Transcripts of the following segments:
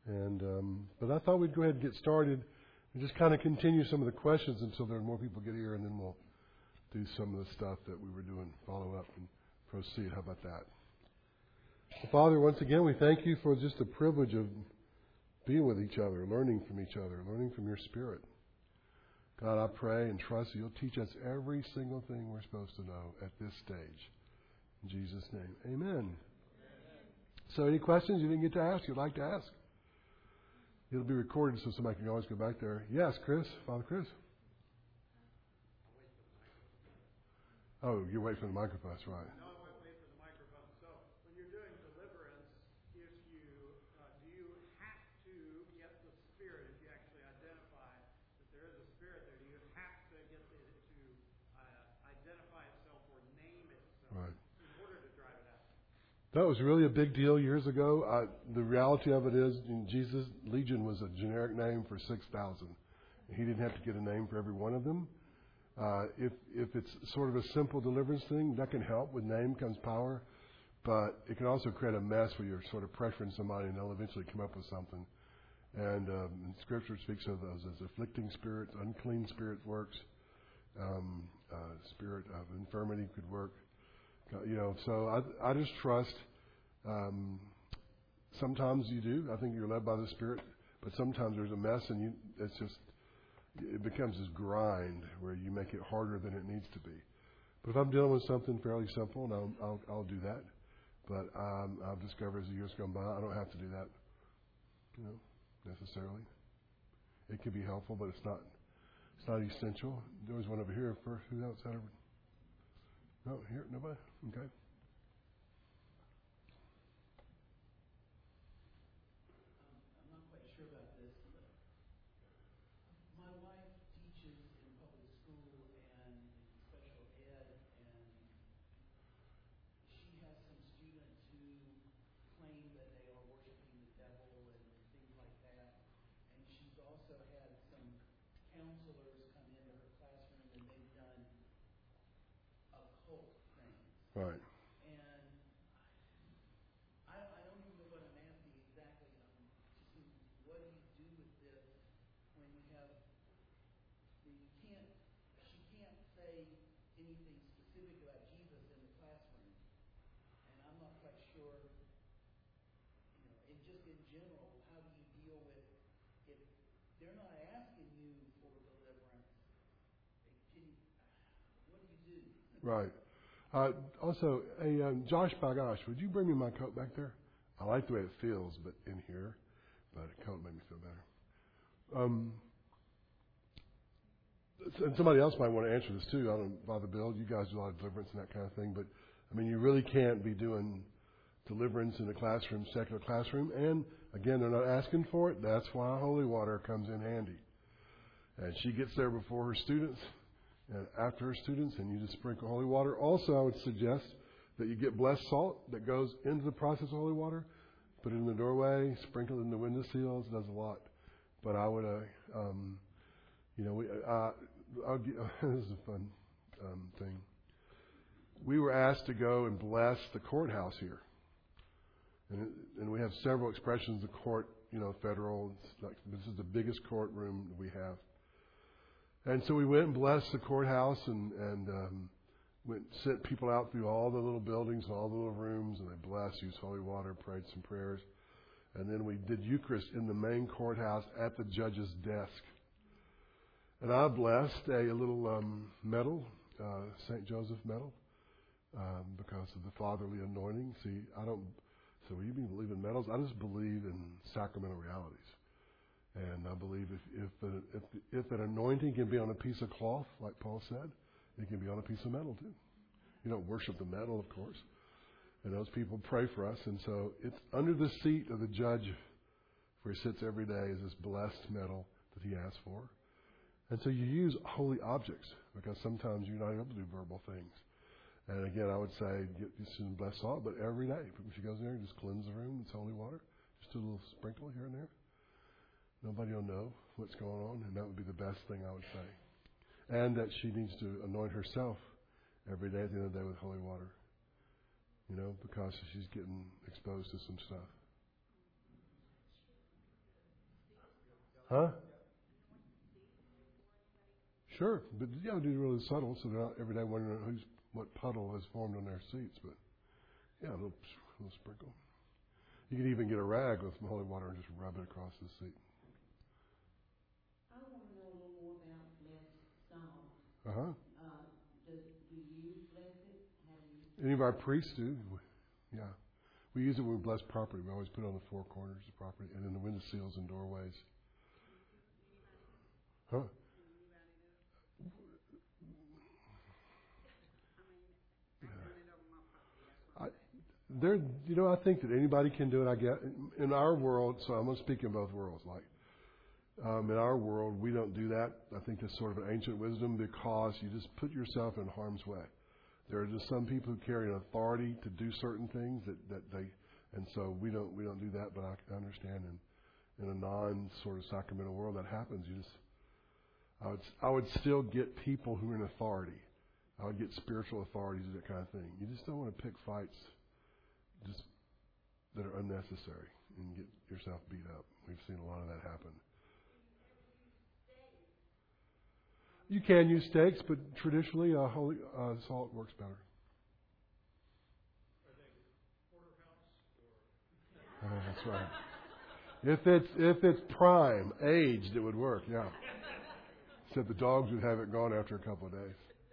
But I thought we'd go ahead and get started and just kind of continue some of the questions until there are more people get here, and then we'll do some of the stuff that we were doing, follow up and proceed. How about that? Well, Father, once again, we thank you for just the privilege of being with each other, learning from each other, learning from your Spirit. God, I pray and trust that you'll teach us every single thing we're supposed to know at this stage. In Jesus' name, amen. So any questions you didn't get to ask, you'd like to ask? It'll be recorded so somebody can always go back there. Yes, Chris, Father Chris. Oh, you're waiting for the microphone, that's right. No, I won't wait for the microphone. So when you're doing deliverance, do you have to get the Spirit, if you actually identify that there is a Spirit there, do you have to get it to identify itself or name itself in order to drive it out? That was really a big deal years ago. The reality of it is, Jesus, Legion was a generic name for 6,000. He didn't have to get a name for every one of them. If it's sort of a simple deliverance thing, that can help. With name comes power. But it can also create a mess where you're sort of pressuring somebody and they'll eventually come up with something. And Scripture speaks of those as afflicting spirits, unclean spirit works, spirit of infirmity could work. So I just trust. Sometimes you do. I think you're led by the Spirit. But sometimes there's a mess and it becomes this grind where you make it harder than it needs to be. But if I'm dealing with something fairly simple, and I'll do that. But I've discovered as the years go by, I don't have to do that, necessarily. It can be helpful, but it's not essential. There was one over here first. Who else had ever? No, here, nobody. Okay. Right. And I don't even know what I'm asking exactly. What do you do with this when you have, she can't say anything specific about Jesus in the classroom. And I'm not quite sure, and just in general, how do you deal with, if they're not asking you for deliverance, what do you do? Right. Also, Josh Bagash, would you bring me my coat back there? I like the way it feels, but in here, but a coat made me feel better. And somebody else might want to answer this too. I don't bother Bill. You guys do a lot of deliverance and that kind of thing, but I mean, you really can't be doing deliverance in a classroom, secular classroom. And again, they're not asking for it. That's why holy water comes in handy. And she gets there before her students. And after her students, and you just sprinkle holy water. Also, I would suggest that you get blessed salt that goes into the process of holy water. Put it in the doorway, sprinkle it in the window sills. It does a lot. But I would, this is a fun thing. We were asked to go and bless the courthouse here. And we have several expressions of court, federal. This is the biggest courtroom that we have. And so we went and blessed the courthouse and sent people out through all the little buildings and all the little rooms, and they blessed, used holy water, prayed some prayers. And then we did Eucharist in the main courthouse at the judge's desk. And I blessed a little medal, St. Joseph medal, because of the fatherly anointing. See, so you believe in medals? I just believe in sacramental realities. And I believe if an anointing can be on a piece of cloth, like Paul said, it can be on a piece of metal too. You don't worship the metal, of course. And those people pray for us. And so it's under the seat of the judge where he sits every day is this blessed metal that he asks for. And so you use holy objects because sometimes you're not able to do verbal things. And again, I would say get some blessed salt, but every day. If she goes in there, just cleanse the room. It's holy water. Just do a little sprinkle here and there. Nobody will know what's going on, and that would be the best thing I would say. And that she needs to anoint herself every day at the end of the day with holy water. Because she's getting exposed to some stuff. Huh? Sure, but yeah, do really subtle, so they're not every day wondering what puddle has formed on their seats. But yeah, a little sprinkle. You can even get a rag with some holy water and just rub it across the seat. I want to know a little more about blessed salt. Uh-huh. Do you bless it? How do you? Any of our priests do. Yeah. We use it when we bless property. We always put it on the four corners of the property and in the window sills and doorways. Huh? I think that anybody can do it. I get in our world, so I'm going to speak in both worlds. Like in our world, we don't do that. I think that's sort of an ancient wisdom because you just put yourself in harm's way. There are just some people who carry an authority to do certain things that they, and so we don't do that. But I understand in a non sort of sacramental world that happens. I would still get people who are in authority. I would get spiritual authorities and that kind of thing. You just don't want to pick fights just that are unnecessary and get yourself beat up. We've seen a lot of that happen. You can use stakes, but traditionally holy salt works better. Are they porterhouse or? That's right. If it's prime, aged, it would work. Yeah. Except the dogs would have it gone after a couple of days.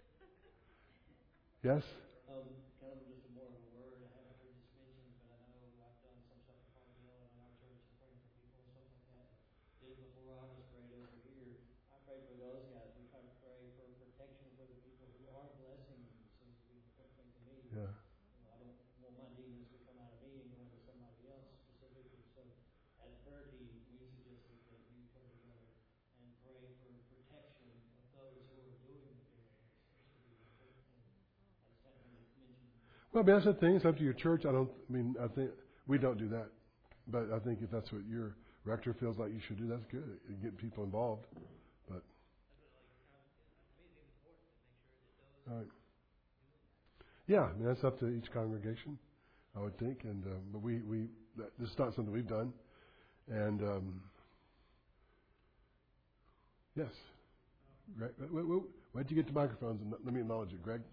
Yes. Kind of just more of a word. I haven't heard this mentioned, but I know I've done some stuff at Farmville and in our church and praying for people and stuff like that. Did it before I was prayed over here. I prayed for those guys. We try to pray for protection for the people who are blessing. It seems to be the important thing to me. Yeah. I don't want my demons to come out of me and go into somebody else specifically. So as prayer team, we suggested that we come together and pray for protection of those who are doing the deliverance. This would be the important thing. I just haven't heard it mentioned. Well, that's the thing. It's up to your church. I think we don't do that. But I think if that's what your rector feels like you should do, that's good. You get people involved. But all right. Yeah, that's up to each congregation, I would think. And but this is not something we've done. And yes, Greg, why'd you get the microphones? And let me acknowledge you, Greg.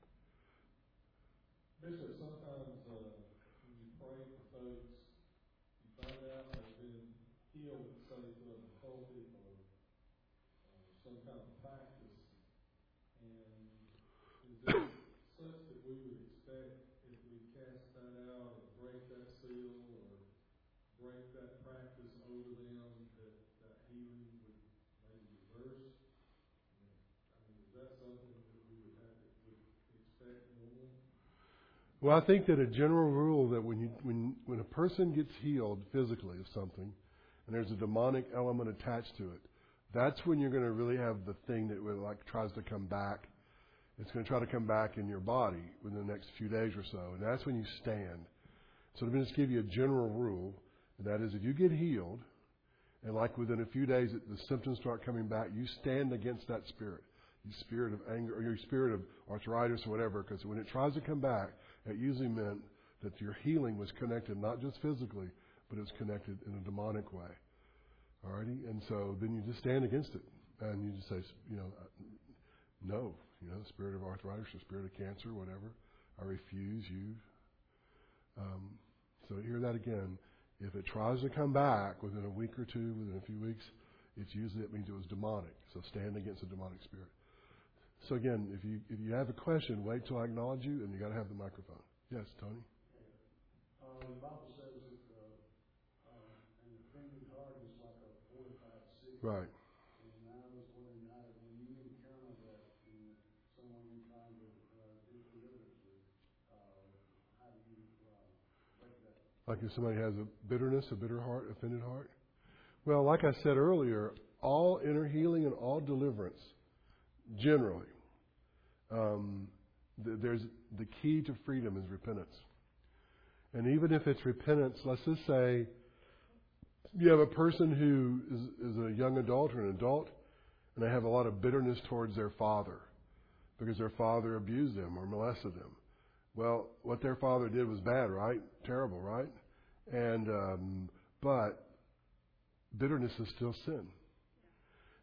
Bishop, sometimes when you pray for folks, you find out they've been healed, say, through an occultic or some kind of practice. And is it such that we would expect if we cast that out or break that seal or break that practice over them that healing would maybe reverse? I mean, is that something that we would expect normally? Well, I think that a general rule that when a person gets healed physically of something, and there's a demonic element attached to it, that's when you're going to really have the thing that tries to come back. It's going to try to come back in your body within the next few days or so, and that's when you stand. So let me just give you a general rule, and that is if you get healed, and like within a few days the symptoms start coming back, you stand against that spirit. Your spirit of anger or your spirit of arthritis or whatever, because when it tries to come back, it usually meant that your healing was connected not just physically, but it was connected in a demonic way. Alrighty? And so then you just stand against it. And you just say, no, spirit of arthritis or spirit of cancer, whatever, I refuse you. So hear that again. If it tries to come back within a week or two, within a few weeks, it means it was demonic. So stand against a demonic spirit. So again, if you have a question, wait till I acknowledge you, and you got to have the microphone. Yes, Tony. The Bible says that an offended heart is like a fortified city. Right. And I was wondering when you encounter that in someone you're trying to do deliverance with, how do you break that? Like if somebody has a bitter heart, offended heart. Well, like I said earlier, all inner healing and all deliverance, generally, there's the key to freedom is repentance. And even if it's repentance, let's just say you have a person who is a young adult or an adult, and they have a lot of bitterness towards their father because their father abused them or molested them. Well, what their father did was bad, right? Terrible, right? And but bitterness is still sin.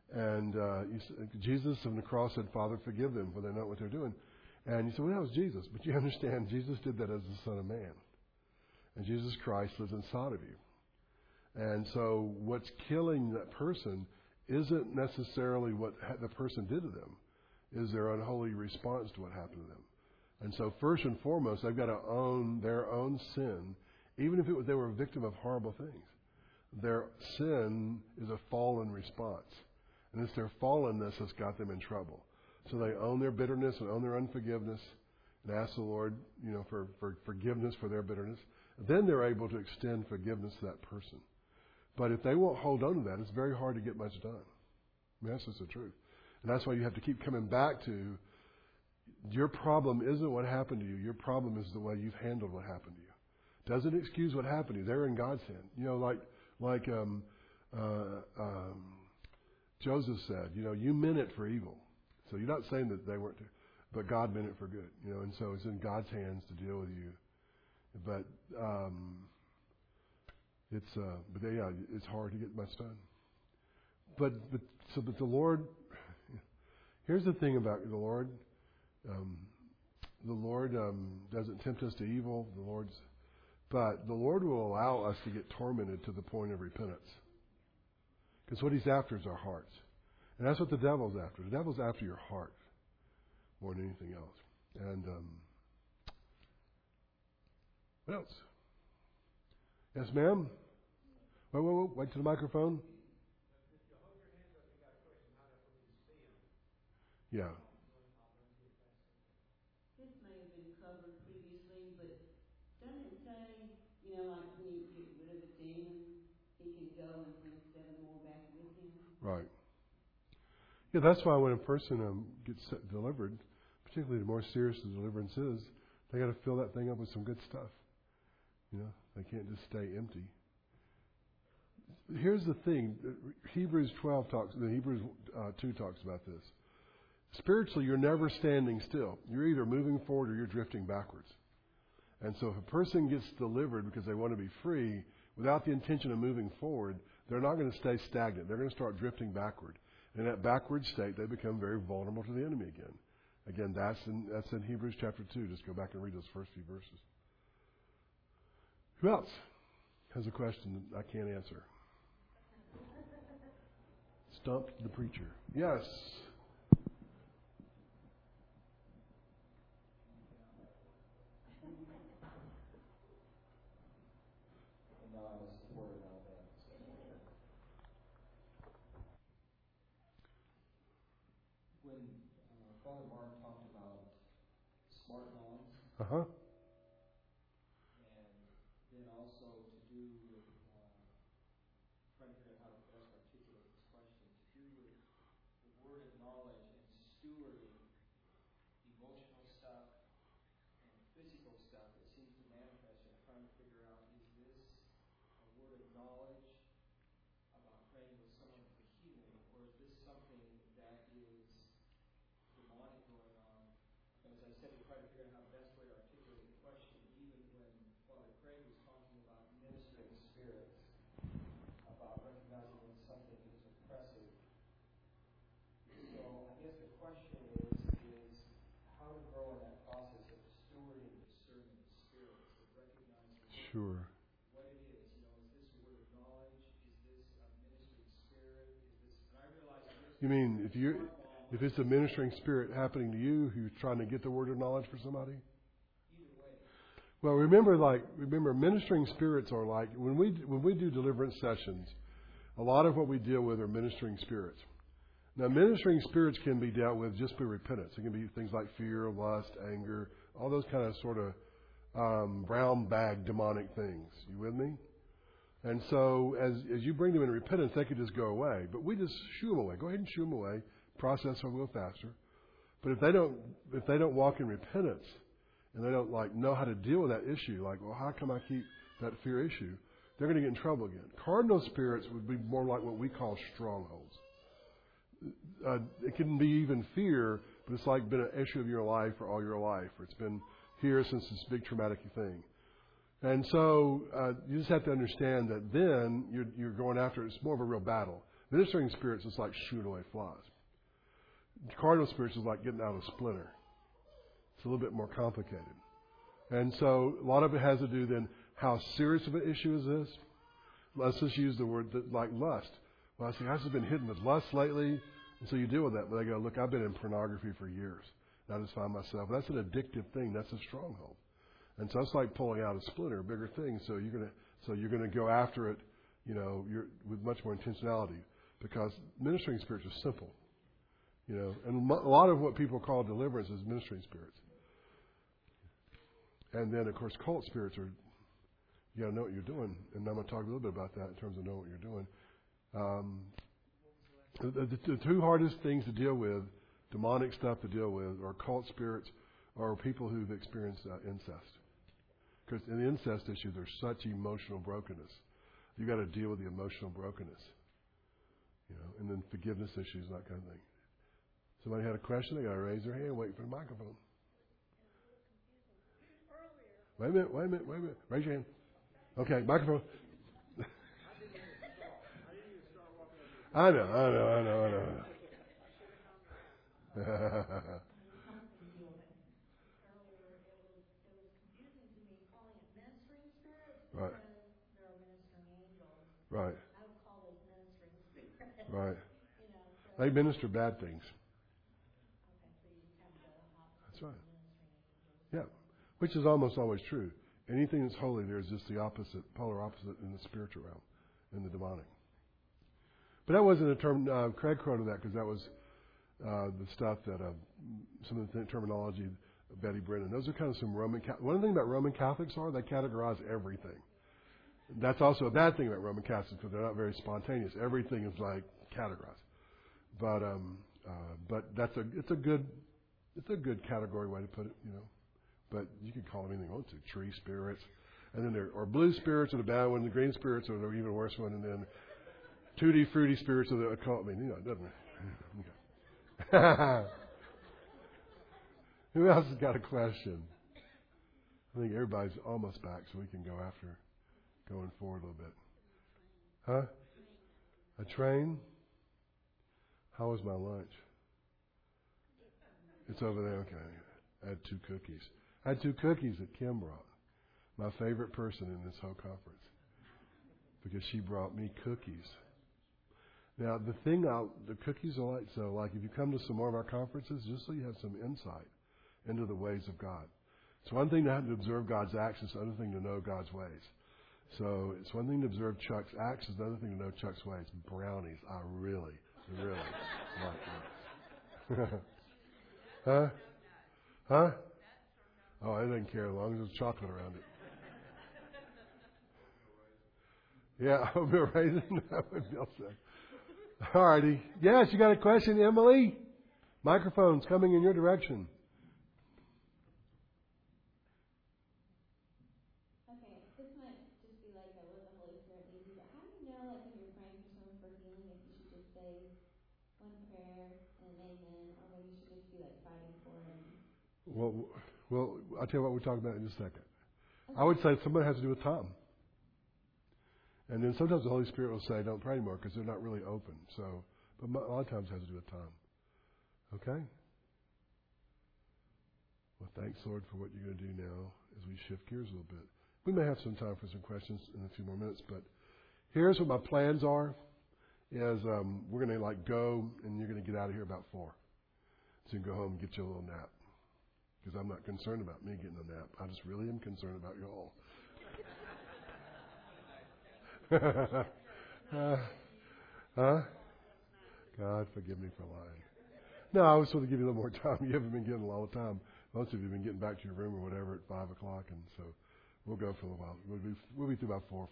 And Jesus on the cross said, Father, forgive them, for they know what they're doing. And you say, well, that was Jesus. But you understand, Jesus did that as the Son of Man. And Jesus Christ lives inside of you. And so what's killing that person isn't necessarily what the person did to them, is their unholy response to what happened to them. And so first and foremost, they've got to own their own sin, even if they were a victim of horrible things. Their sin is a fallen response. And it's their fallenness that's got them in trouble. So they own their bitterness and own their unforgiveness and ask the Lord, for forgiveness for their bitterness. Then they're able to extend forgiveness to that person. But if they won't hold on to that, it's very hard to get much done. I mean, that's just the truth. And that's why you have to keep coming back to, your problem isn't what happened to you. Your problem is the way you've handled what happened to you. Doesn't excuse what happened to you. They're in God's hand. Like Joseph said, you meant it for evil. So you're not saying that they weren't, but God meant it for good. And so it's in God's hands to deal with you. But it's hard to get much done. But the Lord, here's the thing about the Lord. The Lord doesn't tempt us to evil. But the Lord will allow us to get tormented to the point of repentance. Because what He's after is our hearts. And that's what the devil's after. The devil's after your heart more than anything else. And what else? Yes, ma'am? Wait to the microphone. Yeah. This may have been covered previously, but doesn't it say, like when you get rid of a demon, he can go and bring 7 more back with him? Right. Yeah, that's why when a person gets delivered, particularly the more serious the deliverance is, they got to fill that thing up with some good stuff. They can't just stay empty. Here's the thing: Hebrews 2 talks about this. Spiritually, you're never standing still. You're either moving forward or you're drifting backwards. And so if a person gets delivered because they want to be free, without the intention of moving forward, they're not going to stay stagnant. They're going to start drifting backward. And in that backward state, they become very vulnerable to the enemy again. Again, that's in Hebrews chapter 2. Just go back and read those first few verses. Who else has a question that I can't answer? Stumped the preacher. Yes. When Father Mark talked about smart lawns, Uh-huh. and then also to do with trying to figure out how to best articulate this question, to do with the word of knowledge and stewarding emotional stuff and physical stuff that seems to manifest, and trying to figure out, is this a word of knowledge about praying with someone for healing, or is this something that is demonic going on? And as I said, we try to figure out how the best way to articulate the question, even when Father Craig was talking about ministering spirits, about recognizing when something is oppressive. So I guess the question is how to grow in that process of stewarding discerning spirits, of recognizing Sure. what it is. Is this a word of knowledge? Is this a ministering spirit? Is this? And I realize You mean if it's a ministering spirit happening to you who's trying to get the word of knowledge for somebody? either way. Well, remember, ministering spirits are like when we do deliverance sessions. A lot of what we deal with are ministering spirits. Now, ministering spirits can be dealt with just by repentance. It can be things like fear, lust, anger, all those kind of sort of brown bag demonic things. You with me? And so, as you bring them in repentance, they could just go away. But we just shoo them away. Go ahead and shoo them away. Process them a little faster. But if they don't walk in repentance, and they don't know how to deal with that issue, well, how come I keep that fear issue? They're going to get in trouble again. Cardinal spirits would be more like what we call strongholds. It can be even fear, but it's been an issue of your life for all your life, or it's been here since this big traumatic thing. And so you just have to understand that then you're going after it. It's more of a real battle. Ministering spirits is like shooting away flies. Cardinal spirits is like getting out a splinter. It's a little bit more complicated. And so a lot of it has to do then how serious of an issue is this? Let's just use the word like lust. Well, I say, I've been hidden with lust lately. And so you deal with that. But they go, look, I've been in pornography for years. And I just find myself. That's an addictive thing. That's a stronghold. And so it's like pulling out a splinter, a bigger thing. So you're gonna go after it, with much more intentionality, because ministering spirits are simple, and a lot of what people call deliverance is ministering spirits. And then of course cult spirits are, you gotta know what you're doing, and I'm gonna talk a little bit about that in terms of knowing what you're doing. The two hardest things to deal with, demonic stuff to deal with, are cult spirits or people who've experienced incest. Because in the incest issue, there's such emotional brokenness. You got to deal with the emotional brokenness, and then forgiveness issues and that kind of thing. Somebody had a question, they got to raise their hand, wait for the microphone. Wait a minute. Raise your hand. Okay, microphone. I know. Right. Right. I would call those ministering spirits. Right. So They minister bad things. okay, so you have the opposite. That's right. Ministering angels. Yeah. Which is almost always true. Anything that's holy, there's just the opposite, polar opposite in the spiritual realm, in the demonic. But that wasn't a term, Craig quoted that because that was the stuff that, some of the terminology of Betty Brennan. Those are kind of some Roman Catholics. One thing about Roman Catholics they categorize everything. That's also a bad thing about Roman Catholics because they're not very spontaneous. Everything is like categorized. But it's a good category way to put it, But you can call them anything you want to. Tree spirits, and then there are blue spirits are the bad one. The green spirits are the even worse one, and then tutti frutti spirits are the occult. It doesn't. Okay. Who else has got a question? I think everybody's almost back, so we can go after going forward a little bit. Huh? A train? How was my lunch? It's over there. Okay. I had 2 cookies. I had 2 cookies that Kim brought. My favorite person in this whole conference. Because she brought me cookies. Now, the cookies are like if you come to some more of our conferences, just so you have some insight into the ways of God. It's one thing to have to observe God's acts, it's another thing to know God's ways. So it's one thing to observe Chuck's acts, it's another thing to know Chuck's ways. Brownies, I really like that. Huh? Oh, I didn't care as long as there's chocolate around it. Yeah, oatmeal raisin, that would be all set. All righty. Yes, you got a question, Emily? Microphone's coming in your direction. Okay, this might just be like what the Holy Spirit leads you, but how do you know, if you're praying for someone for healing, if you should just say one prayer and amen, or whether you should just be fighting for them? Well, I'll tell you what we'll talk about in just a second. Okay. I would say somebody has to do with Tom. And then sometimes the Holy Spirit will say, don't pray anymore because they're not really open. But a lot of times it has to do with Tom. Okay? Well, thanks, Lord, for what you're going to do now as we shift gears a little bit. We may have some time for some questions in a few more minutes, but here's what my plans are, is we're going to go, and you're going to get out of here about 4. So you can go home and get you a little nap. Because I'm not concerned about me getting a nap. I just really am concerned about you all. Huh? God, forgive me for lying. No, I was supposed to give you a little more time. You haven't been getting a lot of time. Most of you have been getting back to your room or whatever at 5 o'clock, and so we'll go for a little while. We'll be through about 4:50,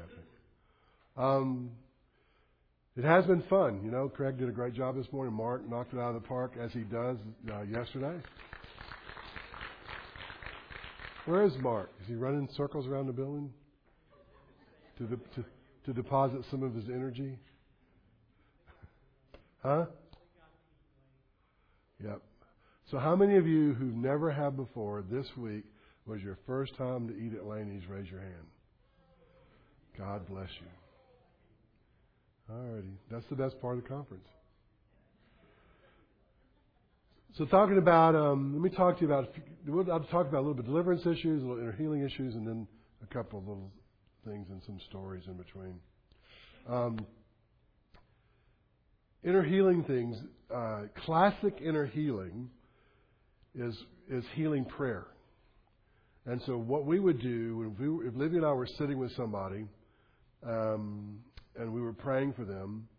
I think. It has been fun. Craig did a great job this morning. Mark knocked it out of the park, as he does yesterday. Where is Mark? Is he running circles around the building to deposit some of his energy? Huh? Yep. So how many of you who never have before this week was your first time to eat at Laney's? Raise your hand. God bless you. Alrighty. That's the best part of the conference. So talking about, let me talk to you about, I'll talk about a little bit deliverance issues, a little inner healing issues, and then a couple of little things and some stories in between. Inner healing things, classic inner healing is healing prayer. And so what we would do, if Livy and I were sitting with somebody, and we were praying for them,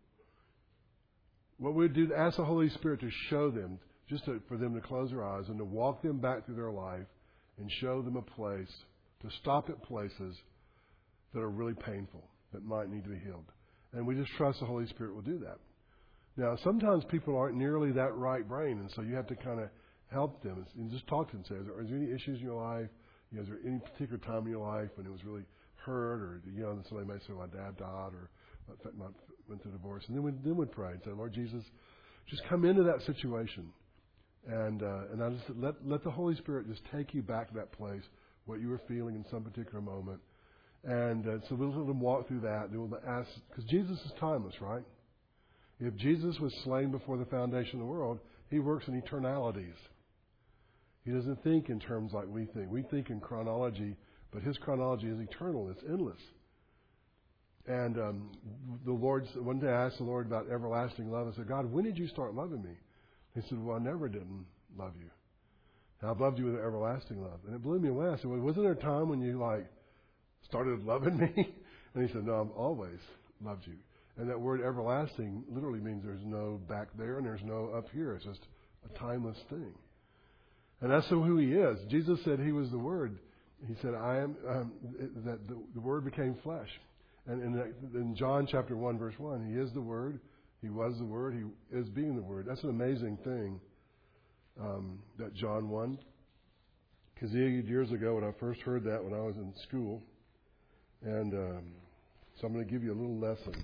what we would do is ask the Holy Spirit to show them, for them to close their eyes and to walk them back through their life and show them a place, to stop at places that are really painful, that might need to be healed. And we just trust the Holy Spirit will do that. Now, sometimes people aren't nearly that right brain, and so you have to kind of help them and just talk to them. Say, is there any issues in your life? Is there any particular time in your life when it was really hurt, or somebody may say, my dad died, or went through divorce, and then we'd pray and say, Lord Jesus, just come into that situation, and I just let the Holy Spirit just take you back to that place, what you were feeling in some particular moment, and so we'll let them walk through that. Then we'll ask, because Jesus is timeless, right? If Jesus was slain before the foundation of the world, He works in eternalities. He doesn't think in terms like we think. We think in chronology, but His chronology is eternal. It's endless. And the Lord, one day I asked the Lord about everlasting love. I said, God, when did you start loving me? He said, well, I never didn't love you. And I've loved you with an everlasting love. And it blew me away. I said, well, wasn't there a time when you started loving me? And He said, no, I've always loved you. And that word everlasting literally means there's no back there and there's no up here. It's just a timeless thing. And that's who He is. Jesus said He was the Word. He said, I am, that the Word became flesh. And in John chapter 1, verse 1, He is the Word. He was the Word. He is being the Word. That's an amazing thing, that John 1. Because years ago when I first heard that when I was in school. And so I'm going to give you a little lesson.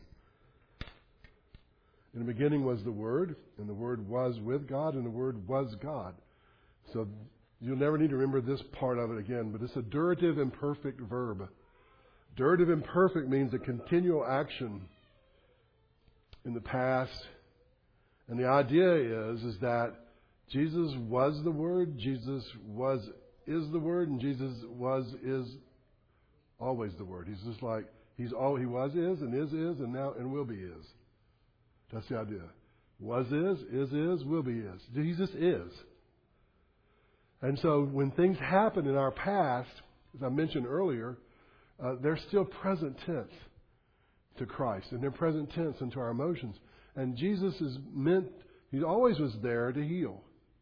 In the beginning was the Word, and the Word was with God, and the Word was God. So you'll never need to remember this part of it again, but it's a durative imperfect verb. Durative imperfect means a continual action in the past. And the idea is that Jesus was the Word, Jesus is the Word, and Jesus is always the Word. He's just like, He was, is, and now, and will be is. That's the idea. Was is, will be is. Jesus is. And so when things happen in our past, as I mentioned earlier, they're still present tense to Christ. And they're present tense into our emotions. And Jesus He always was there to heal.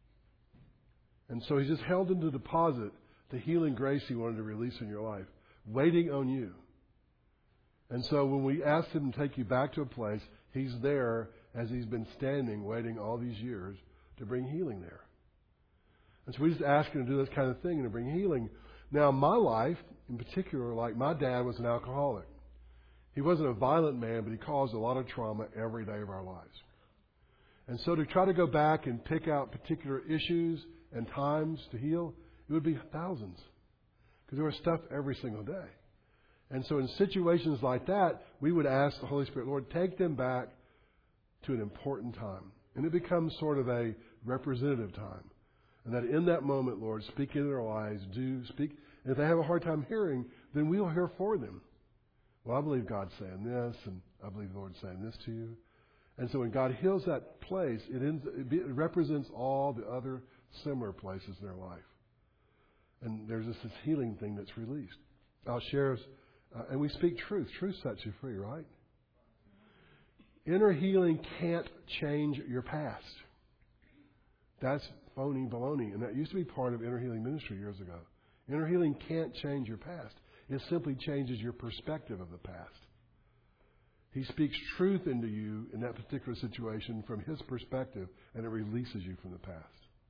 And so He just held into deposit the healing grace He wanted to release in your life, waiting on you. And so when we ask Him to take you back to a place, He's there as He's been standing, waiting all these years to bring healing there. And so we just ask Him to do this kind of thing and to bring healing. Now, my life, in particular, like my dad was an alcoholic. He wasn't a violent man, but he caused a lot of trauma every day of our lives. And so to try to go back and pick out particular issues and times to heal, it would be thousands. Because there was stuff every single day. And so in situations like that, we would ask the Holy Spirit, Lord, take them back to an important time. And it becomes sort of a representative time. And that in that moment, Lord, speak into their lives, do speak. And if they have a hard time hearing, then we'll hear for them. Well, I believe God's saying this, and I believe the Lord's saying this to you. And so when God heals that place, it represents all the other similar places in their life. And there's this healing thing that's released. I'll share, and we speak truth. Truth sets you free, right? Inner healing can't change your past. That's phony baloney. And that used to be part of inner healing ministry years ago. Inner healing can't change your past. It simply changes your perspective of the past. He speaks truth into you in that particular situation from His perspective, and it releases you from the past.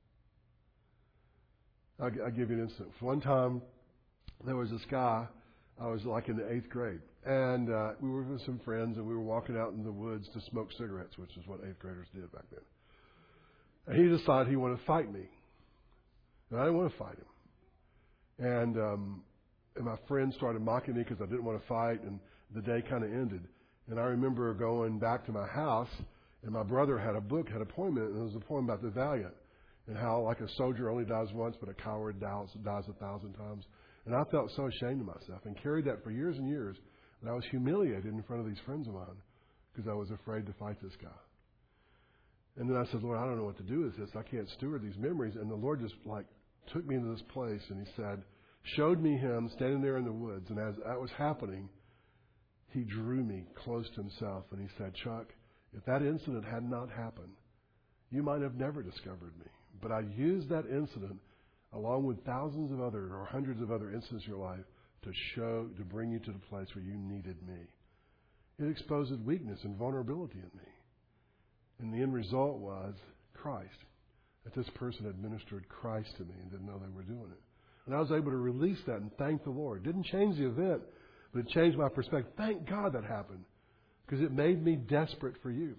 I'll give you an instance. One time, there was this guy, I was like in the 8th grade, and we were with some friends, and we were walking out in the woods to smoke cigarettes, which is what 8th graders did back then. And he decided he wanted to fight me. And I didn't want to fight him. And my friends started mocking me because I didn't want to fight, and the day kind of ended. And I remember going back to my house, and my brother had a book, had a poem in it, and it was a poem about the valiant, and how like a soldier only dies once, but a coward dies 1,000 times. And I felt so ashamed of myself and carried that for years and years. And I was humiliated in front of these friends of mine because I was afraid to fight this guy. And then I said, Lord, I don't know what to do with this. I can't steward these memories. And the Lord just like took me into this place, and He said, showed me him standing there in the woods. And as that was happening, He drew me close to Himself, and He said, Chuck, if that incident had not happened, you might have never discovered me. But I used that incident along with thousands of other or hundreds of other incidents in your life to bring you to the place where you needed me. It exposed weakness and vulnerability in me. And the end result was Christ. That this person had ministered Christ to me and didn't know they were doing it. And I was able to release that and thank the Lord. It didn't change the event, but it changed my perspective. Thank God that happened, because it made me desperate for you.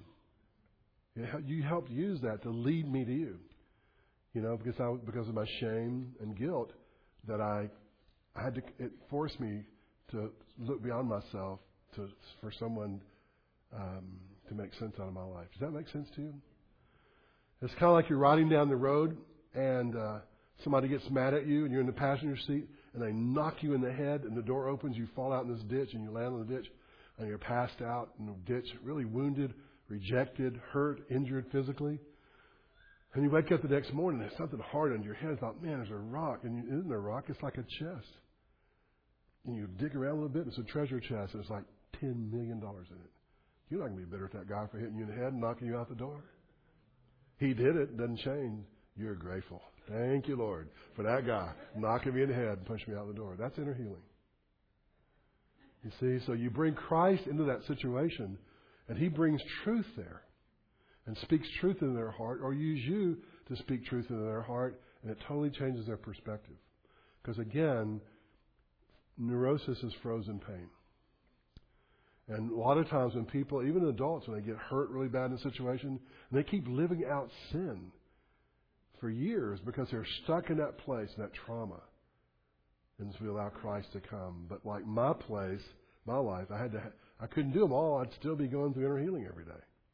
You helped use that to lead me to you. Because of my shame and guilt, that I had to. It forced me to look beyond myself for someone to make sense out of my life. Does that make sense to you? It's kind of like you're riding down the road and somebody gets mad at you, and you're in the passenger seat, and they knock you in the head, and the door opens, you fall out in this ditch, and you land in the ditch, and you're passed out in the ditch, really wounded, rejected, hurt, injured physically. And you wake up the next morning, there's something hard under your head. I thought, man, there's a rock. And isn't there a rock? It's like a chest. And you dig around a little bit, and it's a treasure chest, and it's like $10 million in it. You're not going to be bitter at that guy for hitting you in the head and knocking you out the door. He did it. Doesn't change. You're grateful. Thank you, Lord, for that guy knocking me in the head and pushing me out the door. That's inner healing. You see, so you bring Christ into that situation, and He brings truth there and speaks truth in their heart, or use you to speak truth into their heart, and it totally changes their perspective. Because again, neurosis is frozen pain. And a lot of times when people, even adults, when they get hurt really bad in a situation, and they keep living out sin for years because they're stuck in that place, in that trauma. And so we allow Christ to come. But like my place, my life, I couldn't do them all. I'd still be going through inner healing every day.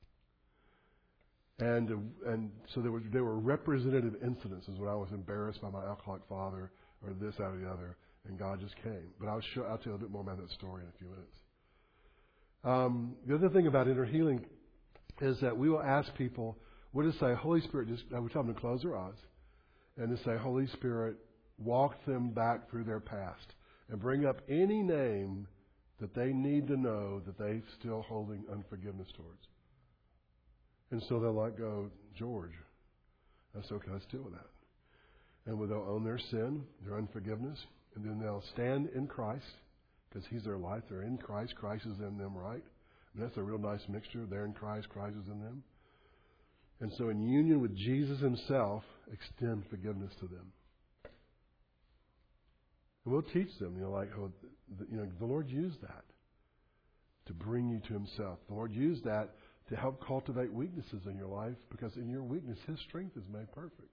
And so there were representative incidences when I was embarrassed by my alcoholic father or this, that, or the other, and God just came. But I'll tell you a bit more about that story in a few minutes. The other thing about inner healing is that we will ask people, we'll just say, Holy Spirit, we tell them to close their eyes and to say, Holy Spirit, walk them back through their past and bring up any name that they need to know that they're still holding unforgiveness towards. And so they'll let go, George. That's okay, let's deal with that. And they'll own their sin, their unforgiveness, and then they'll stand in Christ, because He's their life. They're in Christ. Christ is in them, right? And that's a real nice mixture. They're in Christ. Christ is in them. And so in union with Jesus Himself, extend forgiveness to them. And we'll teach them, the Lord used that to bring you to Himself. The Lord used that to help cultivate weaknesses in your life, because in your weakness, His strength is made perfect.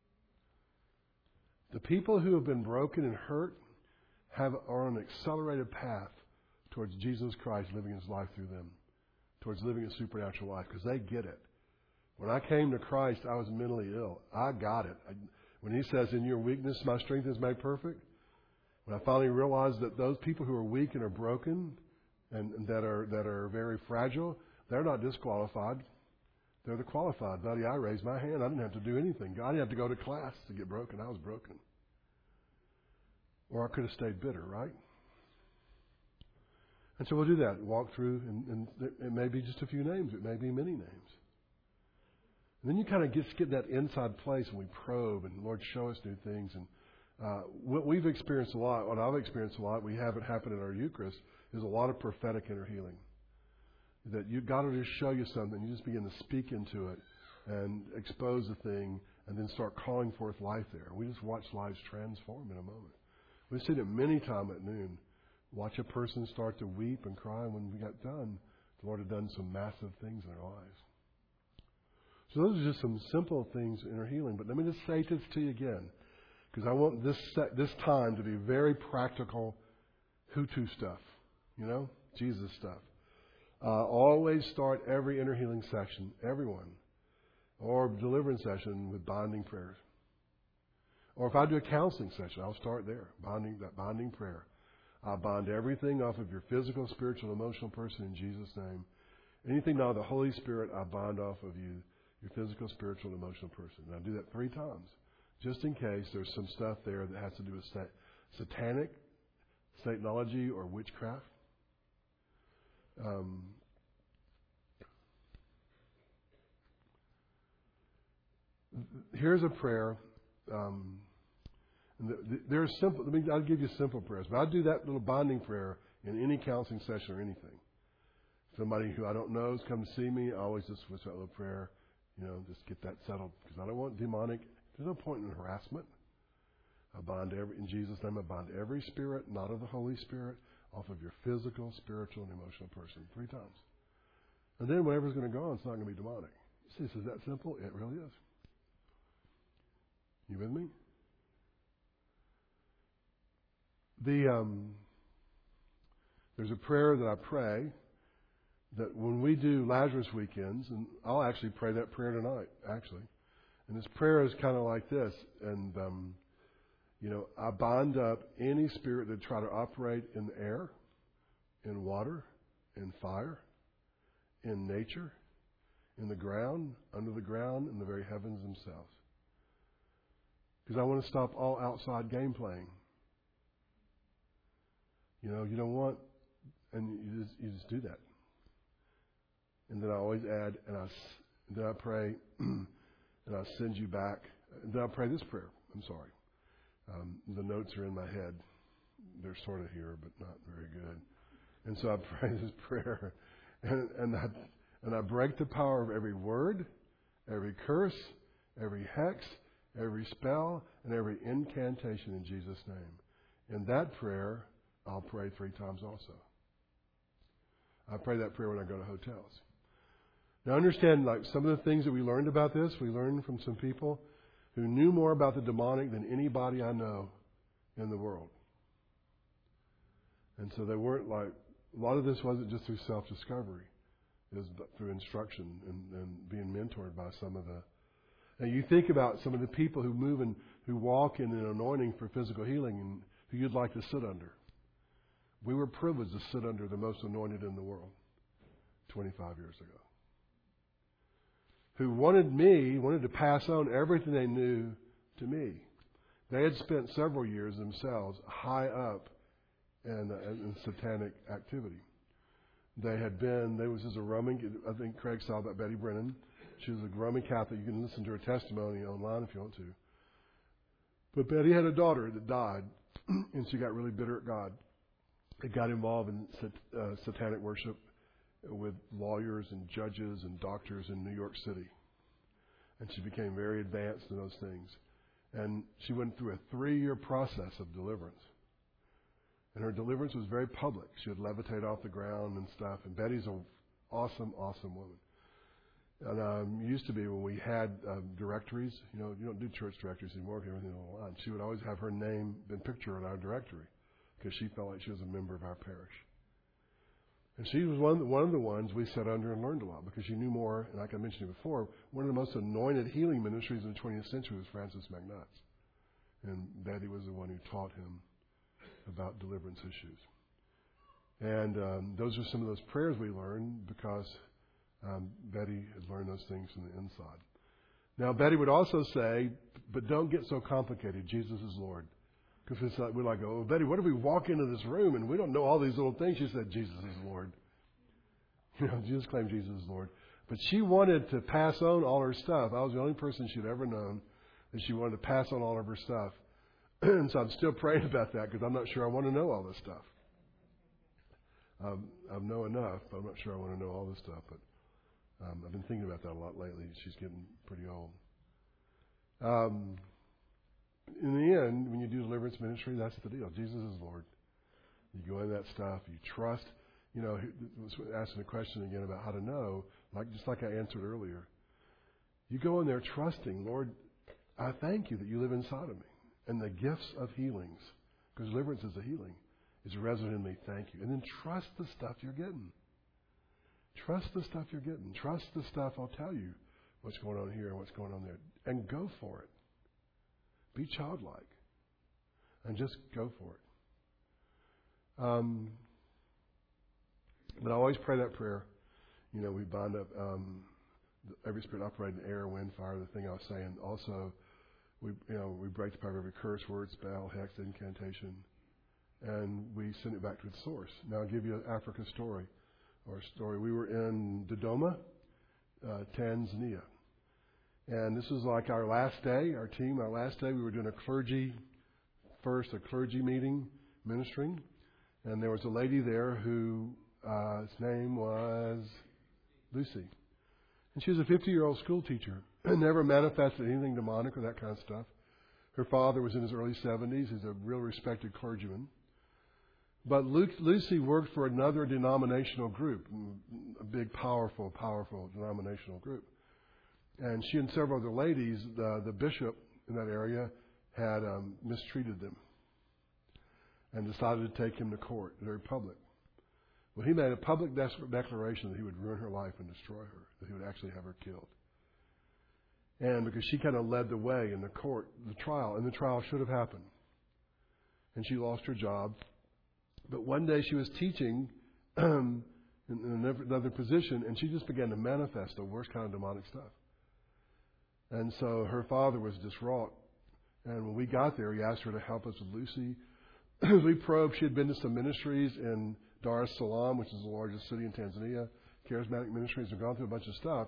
The people who have been broken and hurt are on an accelerated path towards Jesus Christ living His life through them, towards living a supernatural life, because they get it. When I came to Christ, I was mentally ill. I got it. When He says, in your weakness, my strength is made perfect, when I finally realized that those people who are weak and are broken and that are very fragile, they're not disqualified. They're the qualified. Buddy, I raised my hand. I didn't have to do anything. I didn't have to go to class to get broken. I was broken. Or I could have stayed bitter, right? And so we'll do that. Walk through, and it may be just a few names. It may be many names. And then you kind of get that inside place, and we probe, and the Lord show us new things. And what we've experienced a lot, what I've experienced a lot, we have it happen at our Eucharist, is a lot of prophetic inner healing. That God will just show you something, you just begin to speak into it and expose the thing, and then start calling forth life there. We just watch lives transform in a moment. We've seen it many times at noon. Watch a person start to weep and cry. When we got done, the Lord had done some massive things in their lives. So those are just some simple things in inner healing. But let me just say this to you again, because I want this time to be very practical, Hutu stuff, Jesus stuff. Always start every inner healing session, everyone, or deliverance session with bonding prayers. Or if I do a counseling session, I'll start there, bonding prayer. I bond everything off of your physical, spiritual, emotional person in Jesus' name. Anything not of the Holy Spirit, I bond off of you, your physical, spiritual, and emotional person. And I do that 3 times, just in case there's some stuff there that has to do with satanic, Satanology, or witchcraft. Here's a prayer. There's simple. I'll give you simple prayers, but I'll do that little bonding prayer in any counseling session or anything. Somebody who I don't know has come to see me. I always just whisper that little prayer, just get that settled, because I don't want demonic. There's no point in harassment. In Jesus' name, I bind every spirit, not of the Holy Spirit, off of your physical, spiritual, and emotional person 3 times. And then whatever's going to go on, it's not going to be demonic. See, is that simple? It really is. You with me? There's a prayer that I pray that when we do Lazarus weekends, and I'll actually pray that prayer tonight, actually. And this prayer is kind of like this. And, I bind up any spirit that try to operate in the air, in water, in fire, in nature, in the ground, under the ground, in the very heavens themselves. Because I want to stop all outside game playing. You don't want, and you just do that. And then I always add, then I pray, and I send you back. And then I pray this prayer. I'm sorry. The notes are in my head. They're sort of here, but not very good. And so I pray this prayer, and I break the power of every word, every curse, every hex, every spell, and every incantation in Jesus' name. And that prayer, I'll pray 3 times also. I pray that prayer when I go to hotels. Now understand, some of the things that we learned about this, we learned from some people who knew more about the demonic than anybody I know in the world. And so they weren't a lot of this wasn't just through self-discovery. It was through instruction and being mentored by some of the... And you think about some of the people who move and who walk in an anointing for physical healing and who you'd like to sit under. We were privileged to sit under the most anointed in the world 25 years ago. Who wanted to pass on everything they knew to me. They had spent several years themselves high up in satanic activity. There was a Roman, I think Craig saw about Betty Brennan. She was a Roman Catholic. You can listen to her testimony online if you want to. But Betty had a daughter that died, and she got really bitter at God. It got involved in satanic worship with lawyers and judges and doctors in New York City. And she became very advanced in those things. And she went through a 3-year process of deliverance. And her deliverance was very public. She would levitate off the ground and stuff. And Betty's an awesome, awesome woman. And used to be when we had directories, you don't do church directories anymore, everything online. She would always have her name and picture in our directory because she felt like she was a member of our parish. And she was one of the ones we sat under and learned a lot because she knew more. And like I mentioned before, one of the most anointed healing ministries in the 20th century was Francis McNutt's. And Betty was the one who taught him about deliverance issues. And those are some of those prayers we learned because Betty had learned those things from the inside. Now, Betty would also say, but don't get so complicated. Jesus is Lord. Because it's like, we're like, oh, Betty, what if we walk into this room and we don't know all these little things? She said, Jesus is Lord. Jesus claimed Jesus is Lord. But she wanted to pass on all her stuff. I was the only person she'd ever known that she wanted to pass on all of her stuff. And so I'm still praying about that because I'm not sure I want to know all this stuff. I know enough, but I'm not sure I want to know all this stuff. But I've been thinking about that a lot lately. She's getting pretty old. In the end, when you do deliverance ministry, that's the deal. Jesus is Lord. You go into that stuff. You trust. Asking the question again about how to know, just like I answered earlier. You go in there trusting, Lord, I thank you that you live inside of me. And the gifts of healings, because deliverance is a healing, is resident in me. Thank you. And then trust the stuff you're getting. Trust the stuff you're getting. Trust the stuff I'll tell you what's going on here and what's going on there. And go for it. Be childlike. And just go for it. But I always pray that prayer. You know, we bind up every spirit operating in air, wind, fire, the thing I was saying. Also, we break the power of every curse, word, spell, hex, incantation, and we send it back to its source. Now I'll give you an Africa story. We were in Dodoma, Tanzania. And this was like our last day, our last day. We were doing a clergy meeting, ministering. And there was a lady there who, his name was Lucy. And she was a 50-year-old school teacher. Never manifested anything demonic or that kind of stuff. Her father was in his early 70s. He's a real respected clergyman. But Lucy worked for another denominational group, a big, powerful denominational group. And she and several other ladies, the bishop in that area, had mistreated them and decided to take him to court, very public. Well, he made a public declaration that he would ruin her life and destroy her, that he would actually have her killed. And because she kind of led the way in the court, the trial should have happened. And she lost her job. But one day she was teaching in another position, and she just began to manifest the worst kind of demonic stuff. And so her father was distraught. And when we got there, he asked her to help us with Lucy. We probed. She had been to some ministries in Dar es Salaam, which is the largest city in Tanzania, charismatic ministries, and gone through a bunch of stuff.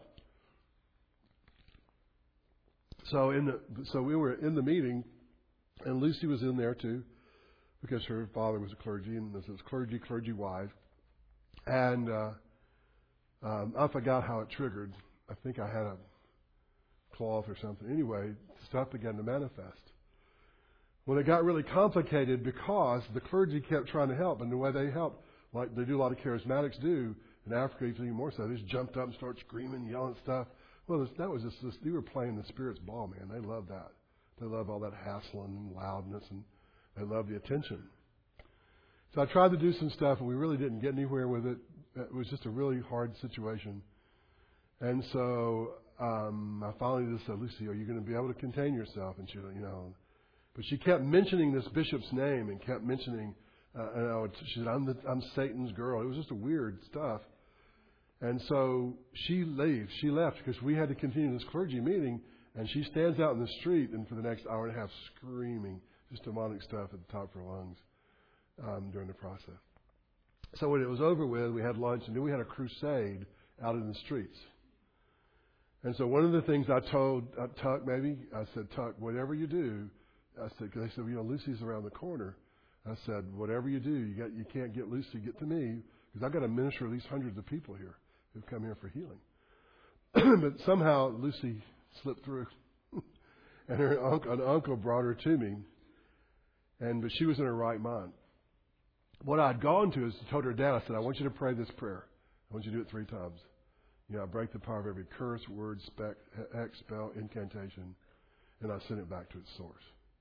So we were in the meeting, and Lucy was in there too, because her father was a clergy, and this was clergy wife. And I forgot how it triggered. I think I had a cloth or something. Anyway, stuff began to manifest. Well, it got really complicated because the clergy kept trying to help, and the way they helped, like they do a lot of charismatics do, in Africa even more so, they just jumped up and started screaming, yelling stuff. Well, that was just they were playing the Spirit's ball, man. They love that. They love all that hassling and loudness, and they love the attention. So I tried to do some stuff, and we really didn't get anywhere with it. It was just a really hard situation. And so I finally just said, Lucy, are you going to be able to contain yourself? And she, but she kept mentioning this bishop's name and kept mentioning, she said, I'm Satan's girl. It was just a weird stuff. And so she left because we had to continue this clergy meeting, and she stands out in the street and for the next hour and a half screaming just demonic stuff at the top of her lungs during the process. So when it was over with, we had lunch, and then we had a crusade out in the streets. And so one of the things I told Tuck, I said, Tuck, whatever you do, I said, because they said, Lucy's around the corner. I said, whatever you do, you can't get Lucy, get to me, because I've got to minister at least hundreds of people here who've come here for healing. But somehow Lucy slipped through, and an uncle brought her to me, but she was in her right mind. What I'd gone to is told her dad, I said, I want you to pray this prayer. I want you to do it 3 times. I break the power of every curse, word, hex, spell, incantation, and I send it back to its source.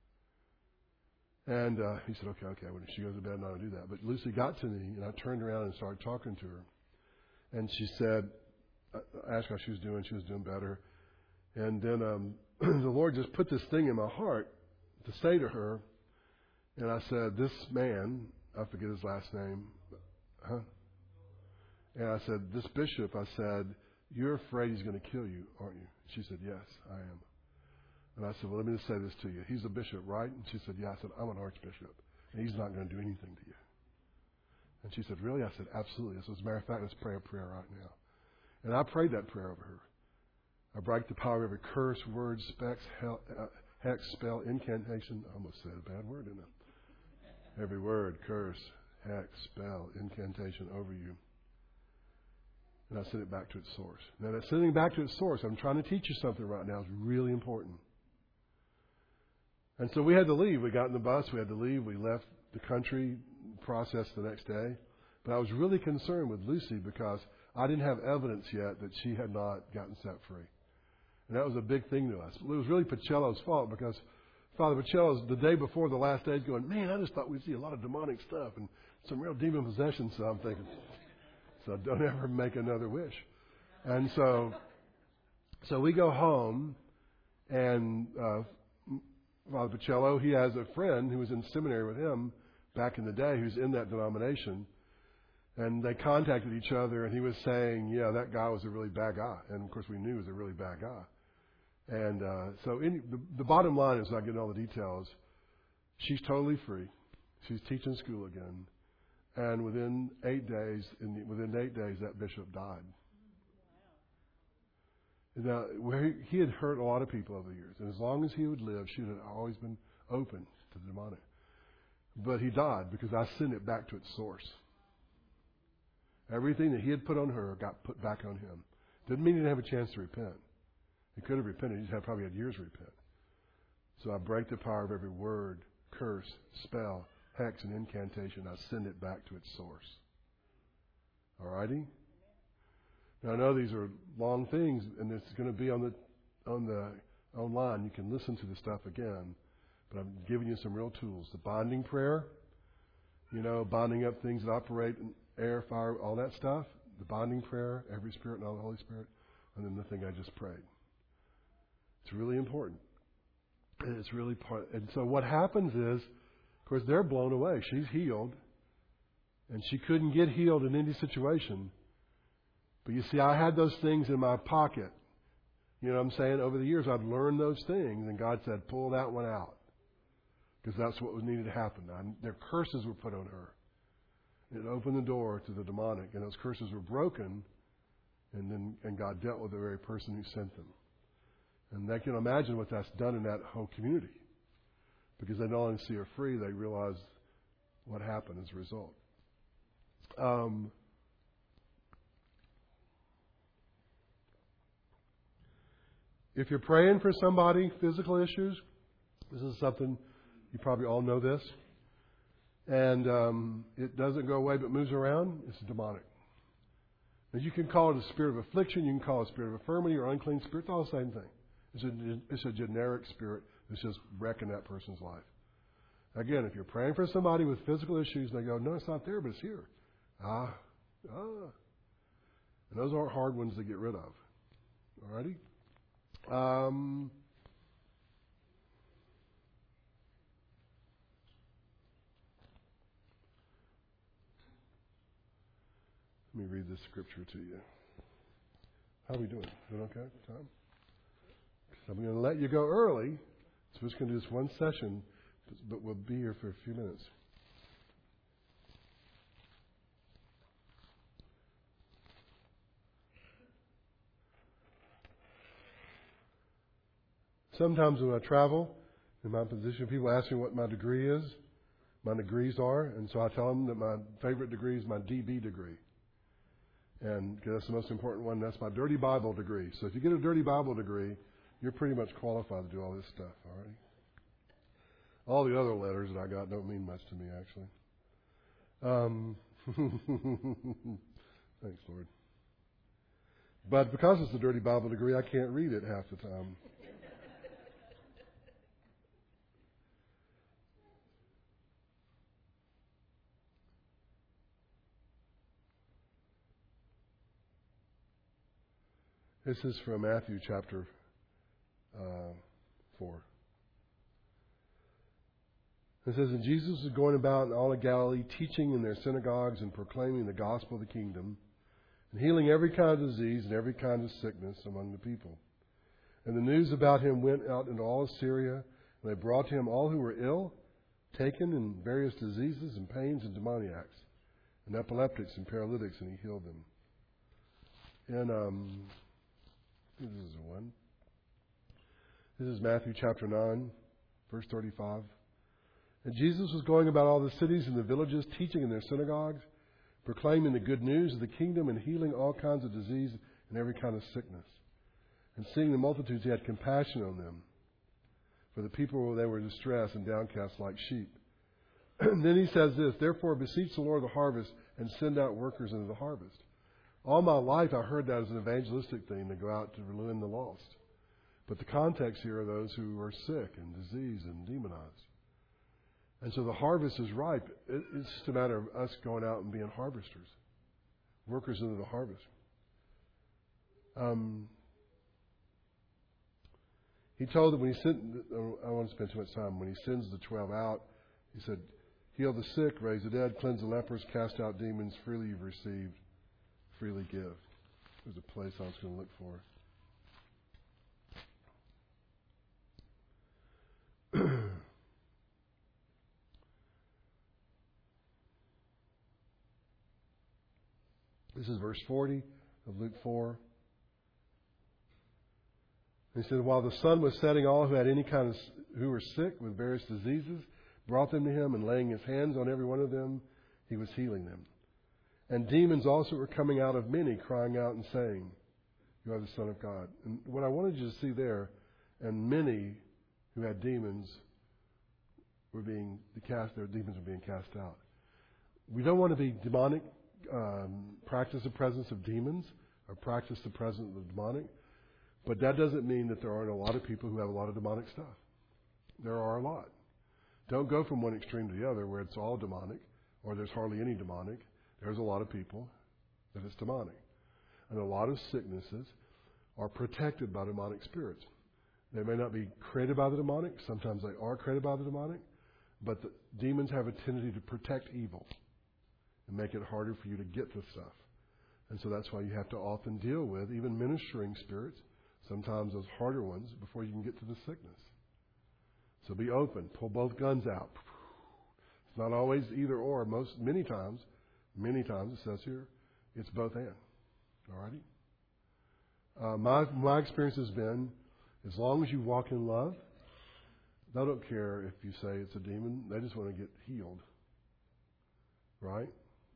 And he said, okay. When she goes to bed, I'll do that. But Lucy got to me, and I turned around and started talking to her. And she said, I asked how she was doing. She was doing better. And then the Lord just put this thing in my heart to say to her. And I said, this man, I forget his last name. And I said, this bishop, I said, you're afraid he's going to kill you, aren't you? She said, yes, I am. And I said, well, let me just say this to you. He's a bishop, right? And she said, yeah. I said, I'm an archbishop, and he's not going to do anything to you. And she said, really? I said, absolutely. So as a matter of fact, let's pray a prayer right now. And I prayed that prayer over her. I break the power of every curse, word, hex, spell, incantation. I almost said a bad word, didn't I? Every word, curse, hex, spell, incantation over you. And I send it back to its source. Now, that sending back to its source, I'm trying to teach you something right now, is really important. And so we had to leave. We got in the bus. We had to leave. We left the country, process the next day. But I was really concerned with Lucy because I didn't have evidence yet that she had not gotten set free. And that was a big thing to us. It was really Pacello's fault because Father Pacello's, the day before the last day, is going, man, I just thought we'd see a lot of demonic stuff and some real demon possession stuff. I'm thinking, So don't ever make another wish. And so we go home, and Father Pacello, he has a friend who was in seminary with him back in the day who's in that denomination. And they contacted each other, and he was saying, yeah, that guy was a really bad guy. And, of course, we knew he was a really bad guy. And the bottom line is, not getting all the details, she's totally free. She's teaching school again. And within 8 days, that bishop died. Now, he had hurt a lot of people over the years. And as long as he would live, she had always been open to the demonic. But he died because I sent it back to its source. Everything that he had put on her got put back on him. Didn't mean he didn't have a chance to repent. He could have repented. He just probably had years to repent. So I break the power of every word, curse, spell, hex, and incantation. I send it back to its source. All righty? Now I know these are long things, and it's going to be on the online. You can listen to the stuff again, but I'm giving you some real tools. The binding prayer, binding up things that operate in air, fire, all that stuff. The binding prayer, every spirit and all the Holy Spirit, and then the thing I just prayed. It's really important. And it's really part. And so what happens is, of course, they're blown away. She's healed, and she couldn't get healed in any situation. But you see, I had those things in my pocket. You know what I'm saying? Over the years, I'd learned those things, and God said, pull that one out. Because that's what was needed to happen. Their curses were put on her. It opened the door to the demonic, and those curses were broken, and God dealt with the very person who sent them. And they can imagine what that's done in that whole community. Because they not only see her free, they realize what happened as a result. If you're praying for somebody, physical issues, this is something, you probably all know this. And it doesn't go away but moves around, it's demonic. Now you can call it a spirit of affliction, you can call it a spirit of infirmity or unclean spirit, it's all the same thing. It's a generic spirit that's just wrecking that person's life. Again, if you're praying for somebody with physical issues and they go, no, it's not there, but it's here. And those aren't hard ones to get rid of. Alrighty? Let me read this scripture to you. How are we doing? Doing okay? Time? I'm going to let you go early, so we're just going to do this one session, but we'll be here for a few minutes. Sometimes when I travel, in my position, people ask me what my degree is, my degrees are, and so I tell them that my favorite degree is my DB degree. And that's the most important one. That's my Dirty Bible degree. So if you get a Dirty Bible degree, you're pretty much qualified to do all this stuff, all right? All the other letters that I got don't mean much to me, actually. Thanks, Lord. But because it's a Dirty Bible degree, I can't read it half the time. This is from Matthew chapter 4. It says, and Jesus was going about in all of Galilee, teaching in their synagogues and proclaiming the gospel of the kingdom, and healing every kind of disease and every kind of sickness among the people. And the news about him went out into all of Syria, and they brought to him all who were ill, taken in various diseases and pains and demoniacs, and epileptics and paralytics, and he healed them. And this is the one. This is Matthew chapter 9, verse 35. And Jesus was going about all the cities and the villages, teaching in their synagogues, proclaiming the good news of the kingdom and healing all kinds of disease and every kind of sickness. And seeing the multitudes, he had compassion on them. For the people, they were distressed and downcast like sheep. And then he says this, therefore beseech the Lord of the harvest and send out workers into the harvest. All my life I heard that as an evangelistic thing to go out to win the lost. But the context here are those who are sick and diseased and demonized. And so the harvest is ripe. It's just a matter of us going out and being harvesters. workers into the harvest. He told them when he sent, I won't spend too much time, when he sends the 12 out, he said, heal the sick, raise the dead, cleanse the lepers, cast out demons, freely you've received, freely give. There's a place I was going to look for. This is verse 40 of Luke 4. He said, while the sun was setting, all who had any kind of, who were sick with various diseases, brought them to him, and laying his hands on every one of them, he was healing them. And demons also were coming out of many, crying out and saying, you are the Son of God. And what I wanted you to see there, and many who had demons were being cast, their demons were being cast out. We don't want to be demonic, practice the presence of demons, or practice the presence of the demonic. But that doesn't mean that there aren't a lot of people who have a lot of demonic stuff. There are a lot. Don't go from one extreme to the other where it's all demonic or there's hardly any demonic. There's a lot of people that it's demonic. And a lot of sicknesses are protected by demonic spirits. They may not be created by the demonic. Sometimes they are created by the demonic. But the demons have a tendency to protect evil and make it harder for you to get to stuff. And so that's why you have to often deal with even ministering spirits, sometimes those harder ones, before you can get to the sickness. So be open. Pull both guns out. It's not always either or. Many times it says here, it's both and. Alrighty? My experience has been, as long as you walk in love, they don't care if you say it's a demon. They just want to get healed. Right?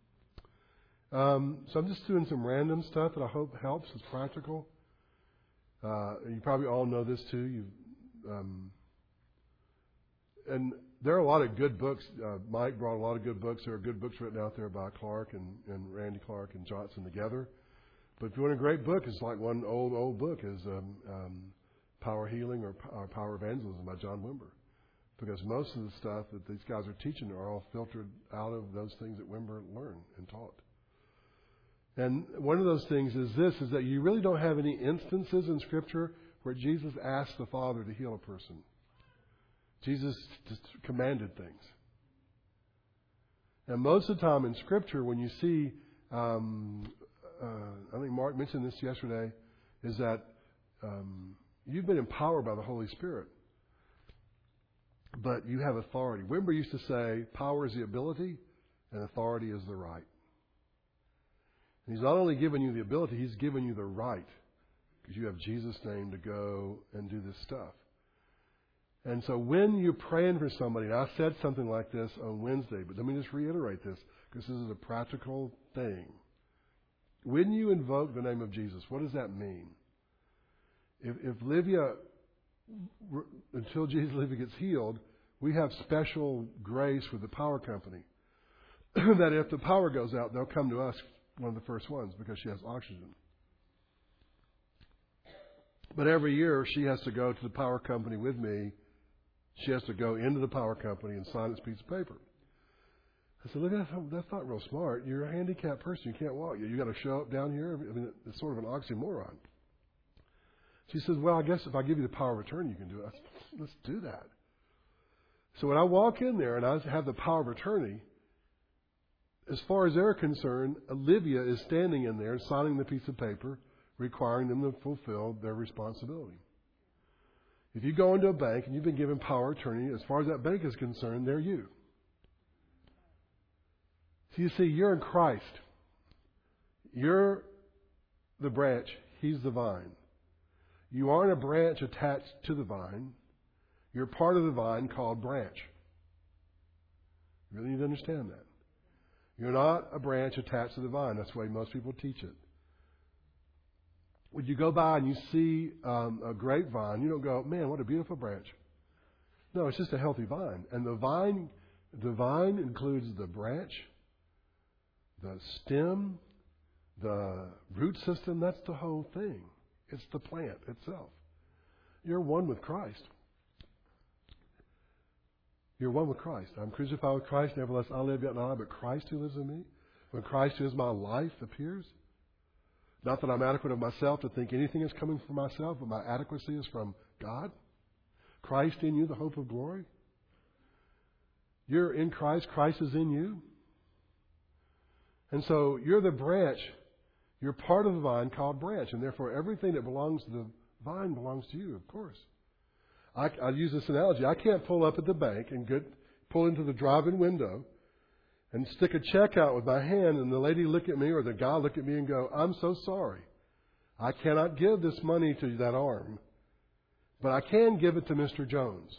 So I'm just doing some random stuff that I hope helps. It's practical. You probably all know this too. And there are a lot of good books. Mike brought a lot of good books. There are good books written out there by Clark and Randy Clark and Johnson together. But if you want a great book, it's like one old book is Power Healing or Power Evangelism by John Wimber. Because most of the stuff that these guys are teaching are all filtered out of those things that Wimber learned and taught. And one of those things is that you really don't have any instances in Scripture where Jesus asked the Father to heal a person. Jesus just commanded things. And most of the time in Scripture, when you see, I think Mark mentioned this yesterday, is that you've been empowered by the Holy Spirit. But you have authority. Wimber used to say, power is the ability and authority is the right. And he's not only given you the ability, he's given you the right. Because you have Jesus' name to go and do this stuff. And so when you're praying for somebody, and I said something like this on Wednesday, but let me just reiterate this, because this is a practical thing. When you invoke the name of Jesus, what does that mean? If Livia, until Livia gets healed, we have special grace with the power company. That if the power goes out, they'll come to us, one of the first ones, because she has oxygen. But every year she has to go to the power company with me. She has to go into the power company and sign this piece of paper. I said, look, that's not real smart. You're a handicapped person. You can't walk. You got to show up down here. I mean, it's sort of an oxymoron. She says, well, I guess if I give you the power of attorney, you can do it. I said, let's do that. So when I walk in there and I have the power of attorney, as far as they're concerned, Olivia is standing in there signing the piece of paper requiring them to fulfill their responsibility. If you go into a bank and you've been given power of attorney, as far as that bank is concerned, they're you. So you see, you're in Christ. You're the branch. He's the vine. You aren't a branch attached to the vine. You're part of the vine called branch. You really need to understand that. You're not a branch attached to the vine. That's the way most people teach it. When you go by and you see a grapevine, you don't go, man, what a beautiful branch. No, it's just a healthy vine. And the vine includes the branch, the stem, the root system. That's the whole thing. It's the plant itself. You're one with Christ. You're one with Christ. I'm crucified with Christ, nevertheless I live yet not I, but Christ who lives in me. when Christ, who is my life, appears? Not that I'm adequate of myself to think anything is coming from myself, but my adequacy is from God. Christ in you, the hope of glory. You're in Christ. Christ is in you. And so you're the branch. You're part of the vine called branch. And therefore everything that belongs to the vine belongs to you, of course. I use this analogy. I can't pull up at the bank and pull into the drive-in window and stick a check out with my hand and the lady look at me or the guy look at me and go, I'm so sorry. I cannot give this money to that arm, but I can give it to Mr. Jones.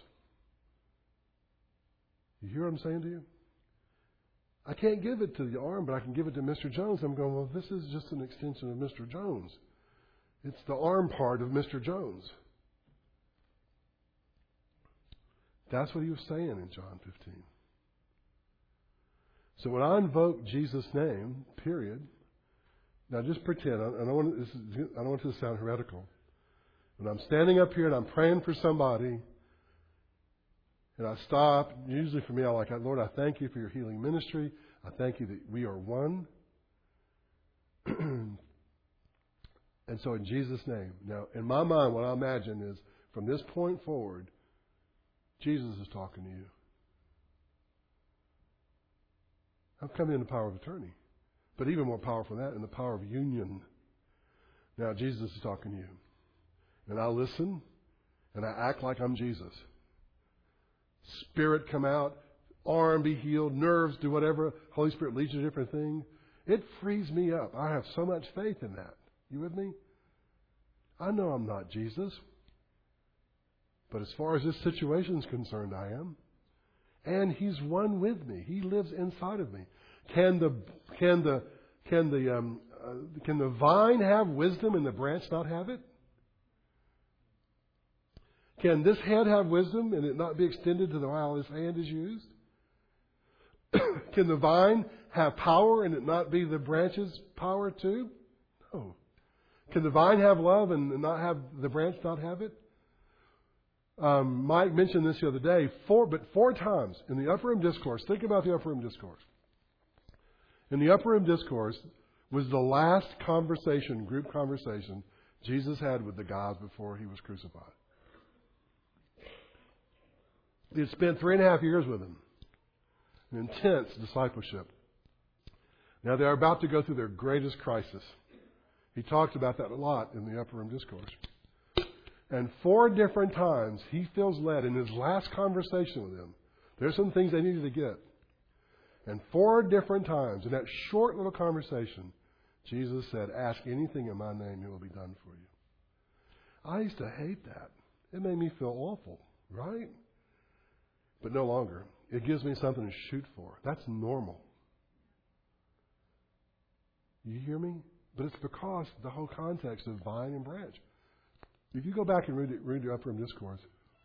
You hear what I'm saying to you? I can't give it to the arm, but I can give it to Mr. Jones. I'm going, well, this is just an extension of Mr. Jones. It's the arm part of Mr. Jones. That's what he was saying in John 15. So when I invoke Jesus' name, period, now just pretend, I don't want it to sound heretical. When I'm standing up here and I'm praying for somebody, and I stop, usually for me, I'm like, Lord, I thank you for your healing ministry. I thank you that we are one. And so in Jesus' name. Now, in my mind, what I imagine is from this point forward, Jesus is talking to you. I'm coming in the power of attorney. But even more powerful than that, in the power of union. Now, Jesus is talking to you. And I listen, and I act like I'm Jesus. Spirit come out, arm be healed, nerves do whatever. Holy Spirit leads you to different things. It frees me up. I have so much faith in that. You with me? I know I'm not Jesus. But as far as this situation is concerned, I am. And He's one with me. He lives inside of me. Can the vine have wisdom and the branch not have it? Can this hand have wisdom and it not be extended to the while this hand is used? Can the vine have power and it not be the branch's power too? No. Can the vine have love and not have the branch not have it? Mike mentioned this the other day. Four times in the Upper Room Discourse. Think about the Upper Room Discourse. In the Upper Room Discourse was the last conversation, group conversation, Jesus had with the guys before He was crucified. He had spent 3.5 years with them. An intense discipleship. Now they're about to go through their greatest crisis. He talked about that a lot in the Upper Room Discourse. And 4 different times he feels led in his last conversation with them. There's some things they needed to get. And 4 different times in that short little conversation, Jesus said, ask anything in my name, it will be done for you. I used to hate that. It made me feel awful, right? But no longer. It gives me something to shoot for. That's normal. You hear me? But it's because the whole context of vine and branch. If you go back and read your Upper Room Discourse,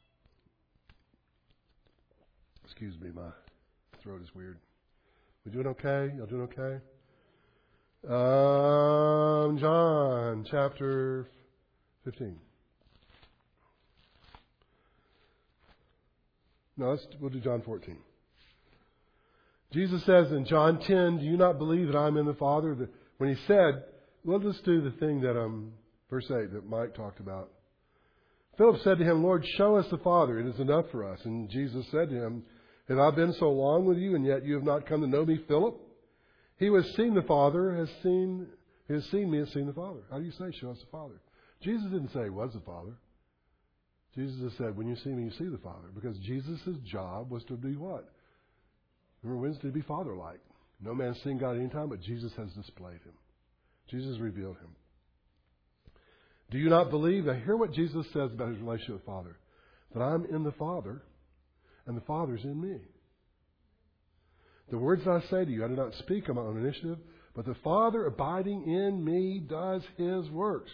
excuse me, my throat is weird. We doing okay? Y'all doing okay? John chapter 15. No, we'll do John 14. Jesus says in John 10, do you not believe that I'm in the Father? When He said, well, let's do the thing that verse 8 that Mike talked about. Philip said to Him, Lord, show us the Father. It is enough for us. And Jesus said to him, have I been so long with you, and yet you have not come to know me, Philip? He who has seen the Father has seen me, has seen the Father. How do you say, show us the Father? Jesus didn't say He was the Father. Jesus has said, when you see me, you see the Father. Because Jesus' job was to be what? Remember, Wednesday, to be Father-like. No man's seen God at any time, but Jesus has displayed Him. Jesus revealed Him. Do you not believe? Now hear what Jesus says about His relationship with Father. That I'm in the Father, and the Father's in me. The words I say to you, I do not speak on my own initiative, but the Father abiding in me does His works.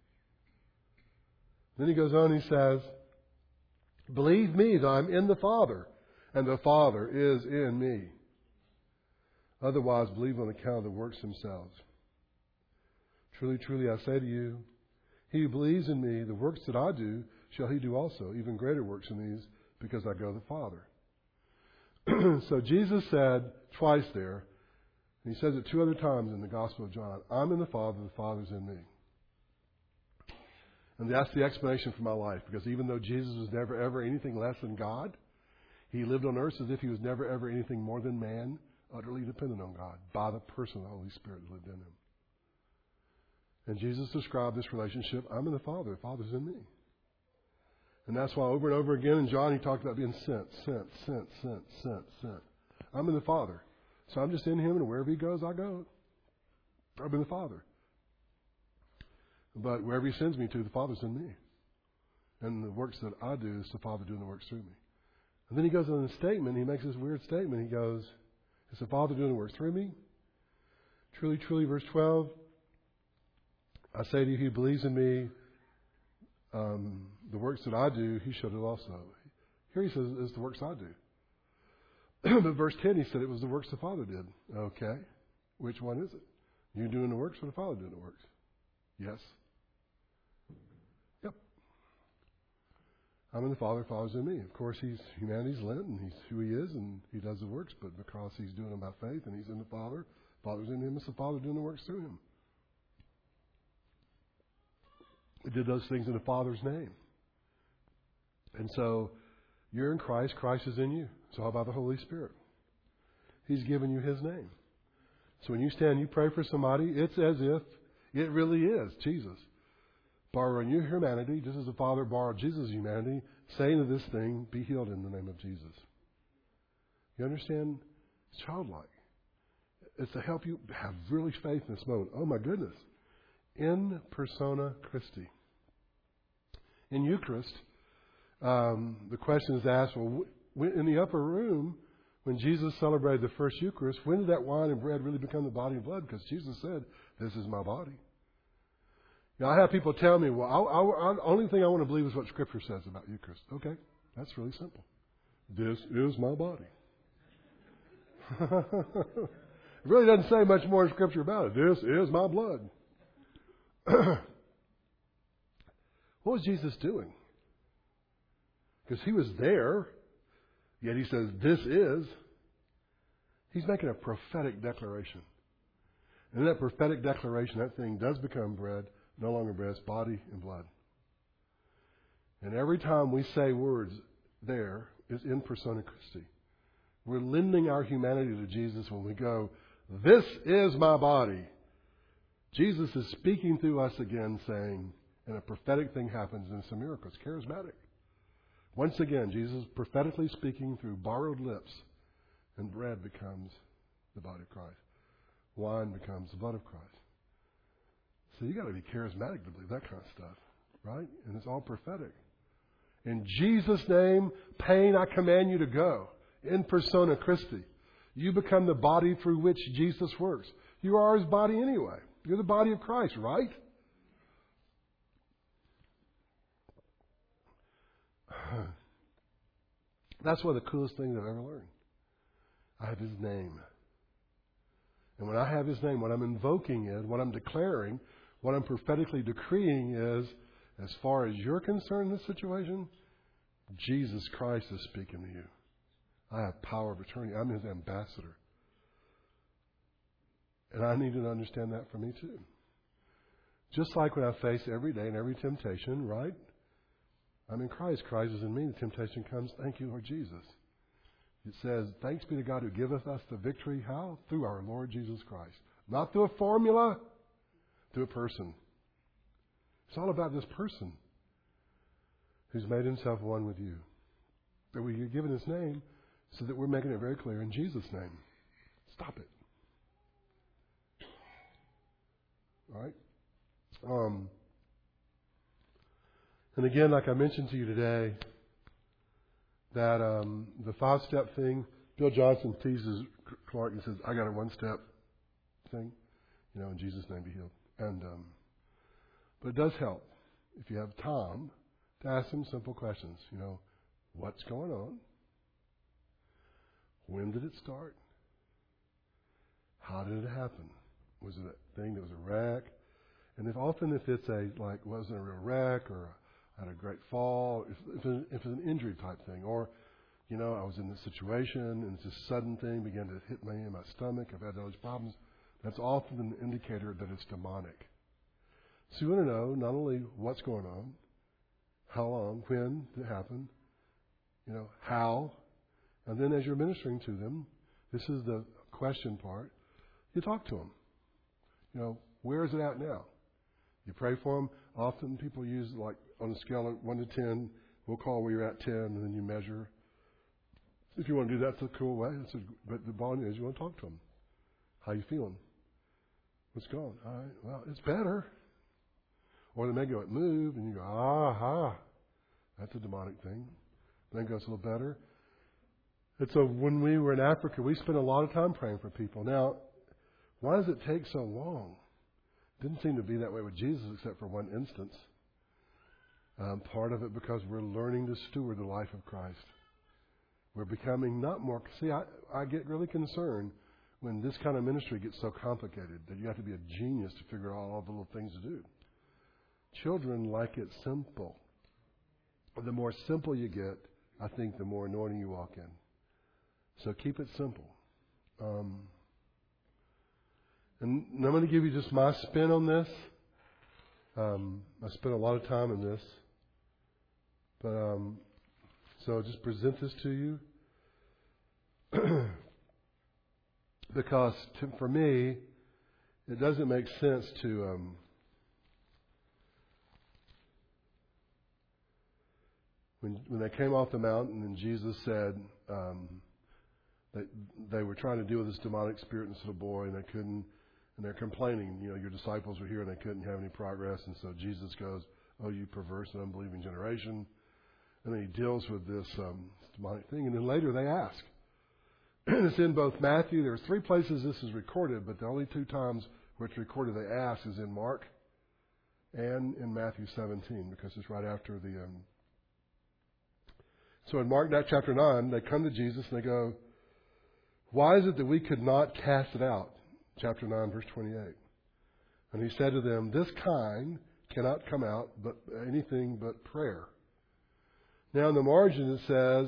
Then He goes on and He says, believe me that I'm in the Father, and the Father is in me. Otherwise, believe on account of the works themselves. Truly, truly, I say to you, he who believes in me, the works that I do, shall he do also, even greater works than these, because I go to the Father. So Jesus said twice there, And he says it 2 other times in the Gospel of John. I'm in the Father, the Father's in me. And that's the explanation for my life. Because even though Jesus was never ever anything less than God, he lived on earth as if he was never ever anything more than man, utterly dependent on God, by the person of the Holy Spirit that lived in him. And Jesus described this relationship, I'm in the Father, the Father's in me. And that's why over and over again in John he talked about being sent. I'm in the Father. So I'm just in him, and wherever he goes, I go. I'm in the Father. But wherever he sends me to, the Father's in me. And the works that I do is the Father doing the works through me. And then he goes on a statement, he makes this weird statement. He goes, is the Father doing the works through me? Truly, truly, verse 12, I say to you, he who believes in me, the works that I do, he shall do also. Here he says, it's the works I do. But verse 10, he said it was the works the Father did. Okay. Which one is it? You doing the works or the Father doing the works? Yes. Yep. I'm in the Father, the Father's in me. Of course, humanity's lent, and he's who he is, and he does the works, but because he's doing them by faith, and he's in the Father, the Father's in him, it's the Father doing the works through him. He did those things in the Father's name. And so, you're in Christ, Christ is in you. So how about the Holy Spirit? He's given you his name. So when you stand, you pray for somebody, it's as if it really is Jesus. Borrowing your humanity, just as the Father borrowed Jesus' humanity, saying to this thing, be healed in the name of Jesus. You understand? It's childlike. It's to help you have really faith in this moment. Oh my goodness. In persona Christi. In Eucharist, the question is asked, well, in the upper room, when Jesus celebrated the first Eucharist, when did that wine and bread really become the body and blood? Because Jesus said, this is my body. You know, I have people tell me, well, only thing I want to believe is what Scripture says about Eucharist. Okay, that's really simple. This is my body. It really doesn't say much more in Scripture about it. This is my blood. What was Jesus doing? Because he was there, yet he says, this is. He's making a prophetic declaration. And in that prophetic declaration, that thing does become bread, no longer bread, it's body and blood. And every time we say words there, it's in persona Christi. We're lending our humanity to Jesus when we go, this is my body. Jesus is speaking through us again, saying, and a prophetic thing happens, and it's a miracle. It's charismatic. Once again, Jesus is prophetically speaking through borrowed lips, and bread becomes the body of Christ. Wine becomes the blood of Christ. So you got to be charismatic to believe that kind of stuff, right? And it's all prophetic. In Jesus' name, pain, I command you to go. In persona Christi. You become the body through which Jesus works. You are his body anyway. You're the body of Christ, right? That's one of the coolest things I've ever learned. I have his name. And when I have his name, what I'm invoking is, what I'm declaring, what I'm prophetically decreeing is, as far as you're concerned in this situation, Jesus Christ is speaking to you. I have power of attorney. I'm his ambassador. And I need to understand that for me too. Just like when I face every day and every temptation, right? I'm in Christ. Christ is in me. The temptation comes. Thank you, Lord Jesus. It says, thanks be to God who giveth us the victory. How? Through our Lord Jesus Christ. Not through a formula, through a person. It's all about this person who's made himself one with you. That we are given his name so that we're making it very clear in Jesus' name. Stop it. All right? And again, like I mentioned to you today, that the 5-step thing, Bill Johnson teases Clark and says, I got a 1-step thing, in Jesus' name be healed. And but it does help if you have time to ask them simple questions. What's going on? When did it start? How did it happen? Was it a thing that was a wreck? And if it's wasn't a real wreck or had a great fall, if it's an injury type thing, or you know, I was in this situation and this sudden thing began to hit me in my stomach. I've had all these problems. That's often an indicator that it's demonic. So you want to know not only what's going on, how long, when did it happen, you know, how, and then as you're ministering to them, this is the question part, you talk to them. You know, where is it at now? You pray for them. Often people use, like, on a scale of 1 to 10, we'll call where you're at 10, and then you measure. If you want to do that, it's a cool way. But the bottom is you want to talk to them. How you feeling? What's going on? All right, well, it's better. Or they may go, it moved, and you go, aha. That's a demonic thing. Then it goes a little better. And so when we were in Africa, we spent a lot of time praying for people. Now, why does it take so long? Didn't seem to be that way with Jesus except for one instance. Part of it because we're learning to steward the life of Christ. We're becoming not more... See, I get really concerned when this kind of ministry gets so complicated that you have to be a genius to figure out all the little things to do. Children like it simple. The more simple you get, I think the more anointing you walk in. So keep it simple. And I'm going to give you just my spin on this. I spent a lot of time in this. But so I'll just present this to you. Because for me, it doesn't make sense to... When they came off the mountain and Jesus said that they were trying to deal with this demonic spirit in this little boy and they couldn't, and they're complaining, you know, your disciples were here and they couldn't have any progress. And so Jesus goes, oh, you perverse and unbelieving generation. And then he deals with this demonic thing. And then later they ask. And it's in both Matthew. There's 3 places this is recorded, but the only 2 times where it's recorded they ask is in Mark and in Matthew 17, because it's right after the... So in Mark chapter 9, they come to Jesus and they go, why is it that we could not cast it out? Chapter 9, verse 28. And he said to them, this kind cannot come out but anything but prayer. Now in the margin it says,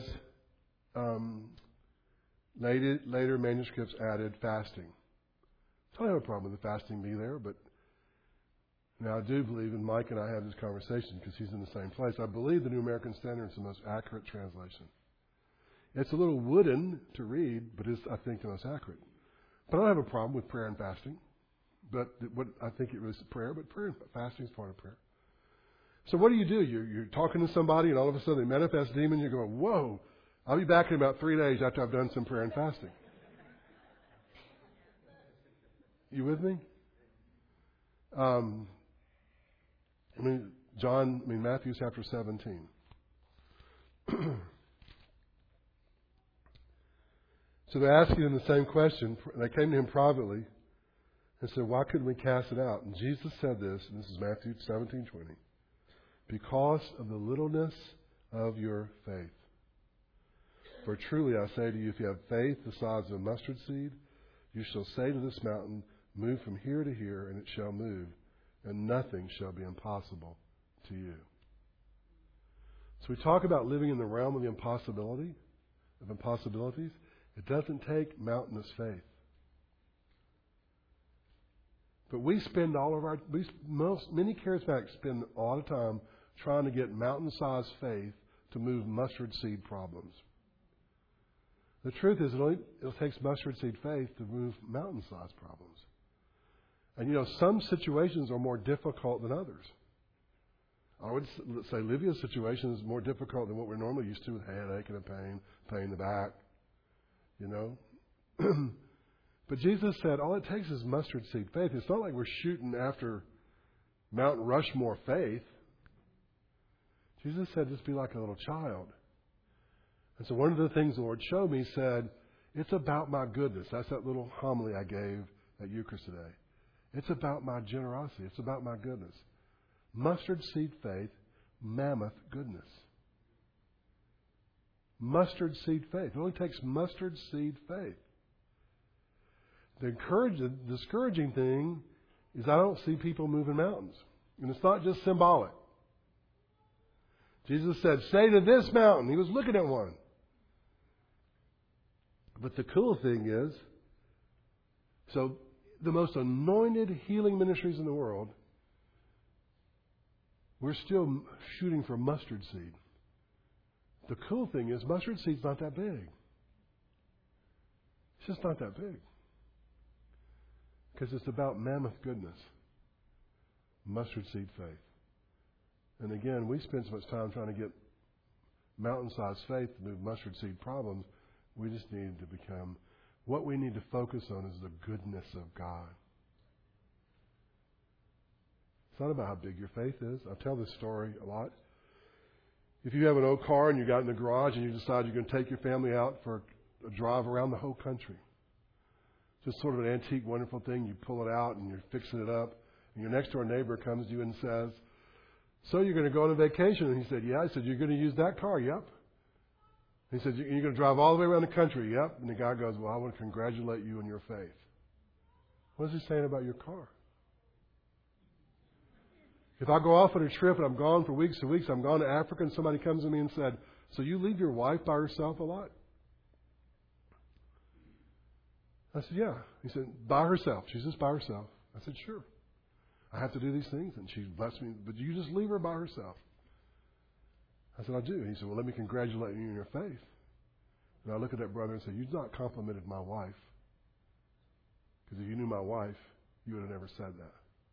later manuscripts added fasting. So I don't have a problem with the fasting be there, but now I do believe, and Mike and I had this conversation because he's in the same place, I believe the New American Standard is the most accurate translation. It's a little wooden to read, but it's, I think, the most accurate. But I don't have a problem with prayer and fasting. But what I think it was prayer, but prayer and fasting is part of prayer. So what do? You're talking to somebody, and all of a sudden they manifest demons. You're going, whoa, I'll be back in about 3 days after I've done some prayer and fasting. You with me? Matthew chapter 17. So they asked him the same question. They came to him privately and said, why couldn't we cast it out? And Jesus said this, and this is Matthew 17:20. Because of the littleness of your faith. For truly I say to you, if you have faith the size of a mustard seed, you shall say to this mountain, move from here to here, and it shall move, and nothing shall be impossible to you. So we talk about living in the realm of the impossibilities. It doesn't take mountainous faith. But we spend many charismatics spend a lot of time trying to get mountain-sized faith to move mustard seed problems. The truth is, it takes mustard seed faith to move mountain-sized problems. And some situations are more difficult than others. I would say Livia's situation is more difficult than what we're normally used to, with headache and a pain in the back. But Jesus said all it takes is mustard seed faith. It's not like we're shooting after Mount Rushmore faith. Jesus said just be like a little child. And so one of the things the Lord showed me, said, it's about my goodness. That's that little homily I gave at Eucharist today. It's about my generosity. It's about my goodness. Mustard seed faith, mammoth goodness. Mustard seed faith. It only takes mustard seed faith. The discouraging thing is I don't see people moving mountains. And it's not just symbolic. Jesus said, say to this mountain. He was looking at one. But the cool thing is, so the most anointed healing ministries in the world, we're still shooting for mustard seed. The cool thing is mustard seed's not that big. It's just not that big. Because it's about mammoth goodness. Mustard seed faith. And again, we spend so much time trying to get mountain-sized faith to move mustard seed problems. We just need to become, what we need to focus on is the goodness of God. It's not about how big your faith is. I tell this story a lot. If you have an old car and you got in the garage and you decide you're going to take your family out for a drive around the whole country, just sort of an antique, wonderful thing. You pull it out and you're fixing it up. And your next door neighbor comes to you and says, so you're going to go on a vacation? And he said, yeah. I said, you're going to use that car? Yep. He said, you're going to drive all the way around the country? Yep. And the guy goes, well, I want to congratulate you on your faith. What is he saying about your car? If I go off on a trip and I'm gone for weeks and weeks, I'm gone to Africa, and somebody comes to me and said, so you leave your wife by herself a lot? I said, yeah. He said, by herself. She's just by herself. I said, sure. I have to do these things, and she blessed me. But you just leave her by herself. I said, I do. He said, well, let me congratulate you on your faith. And I look at that brother and say, you've not complimented my wife. Because if you knew my wife, you would have never said that.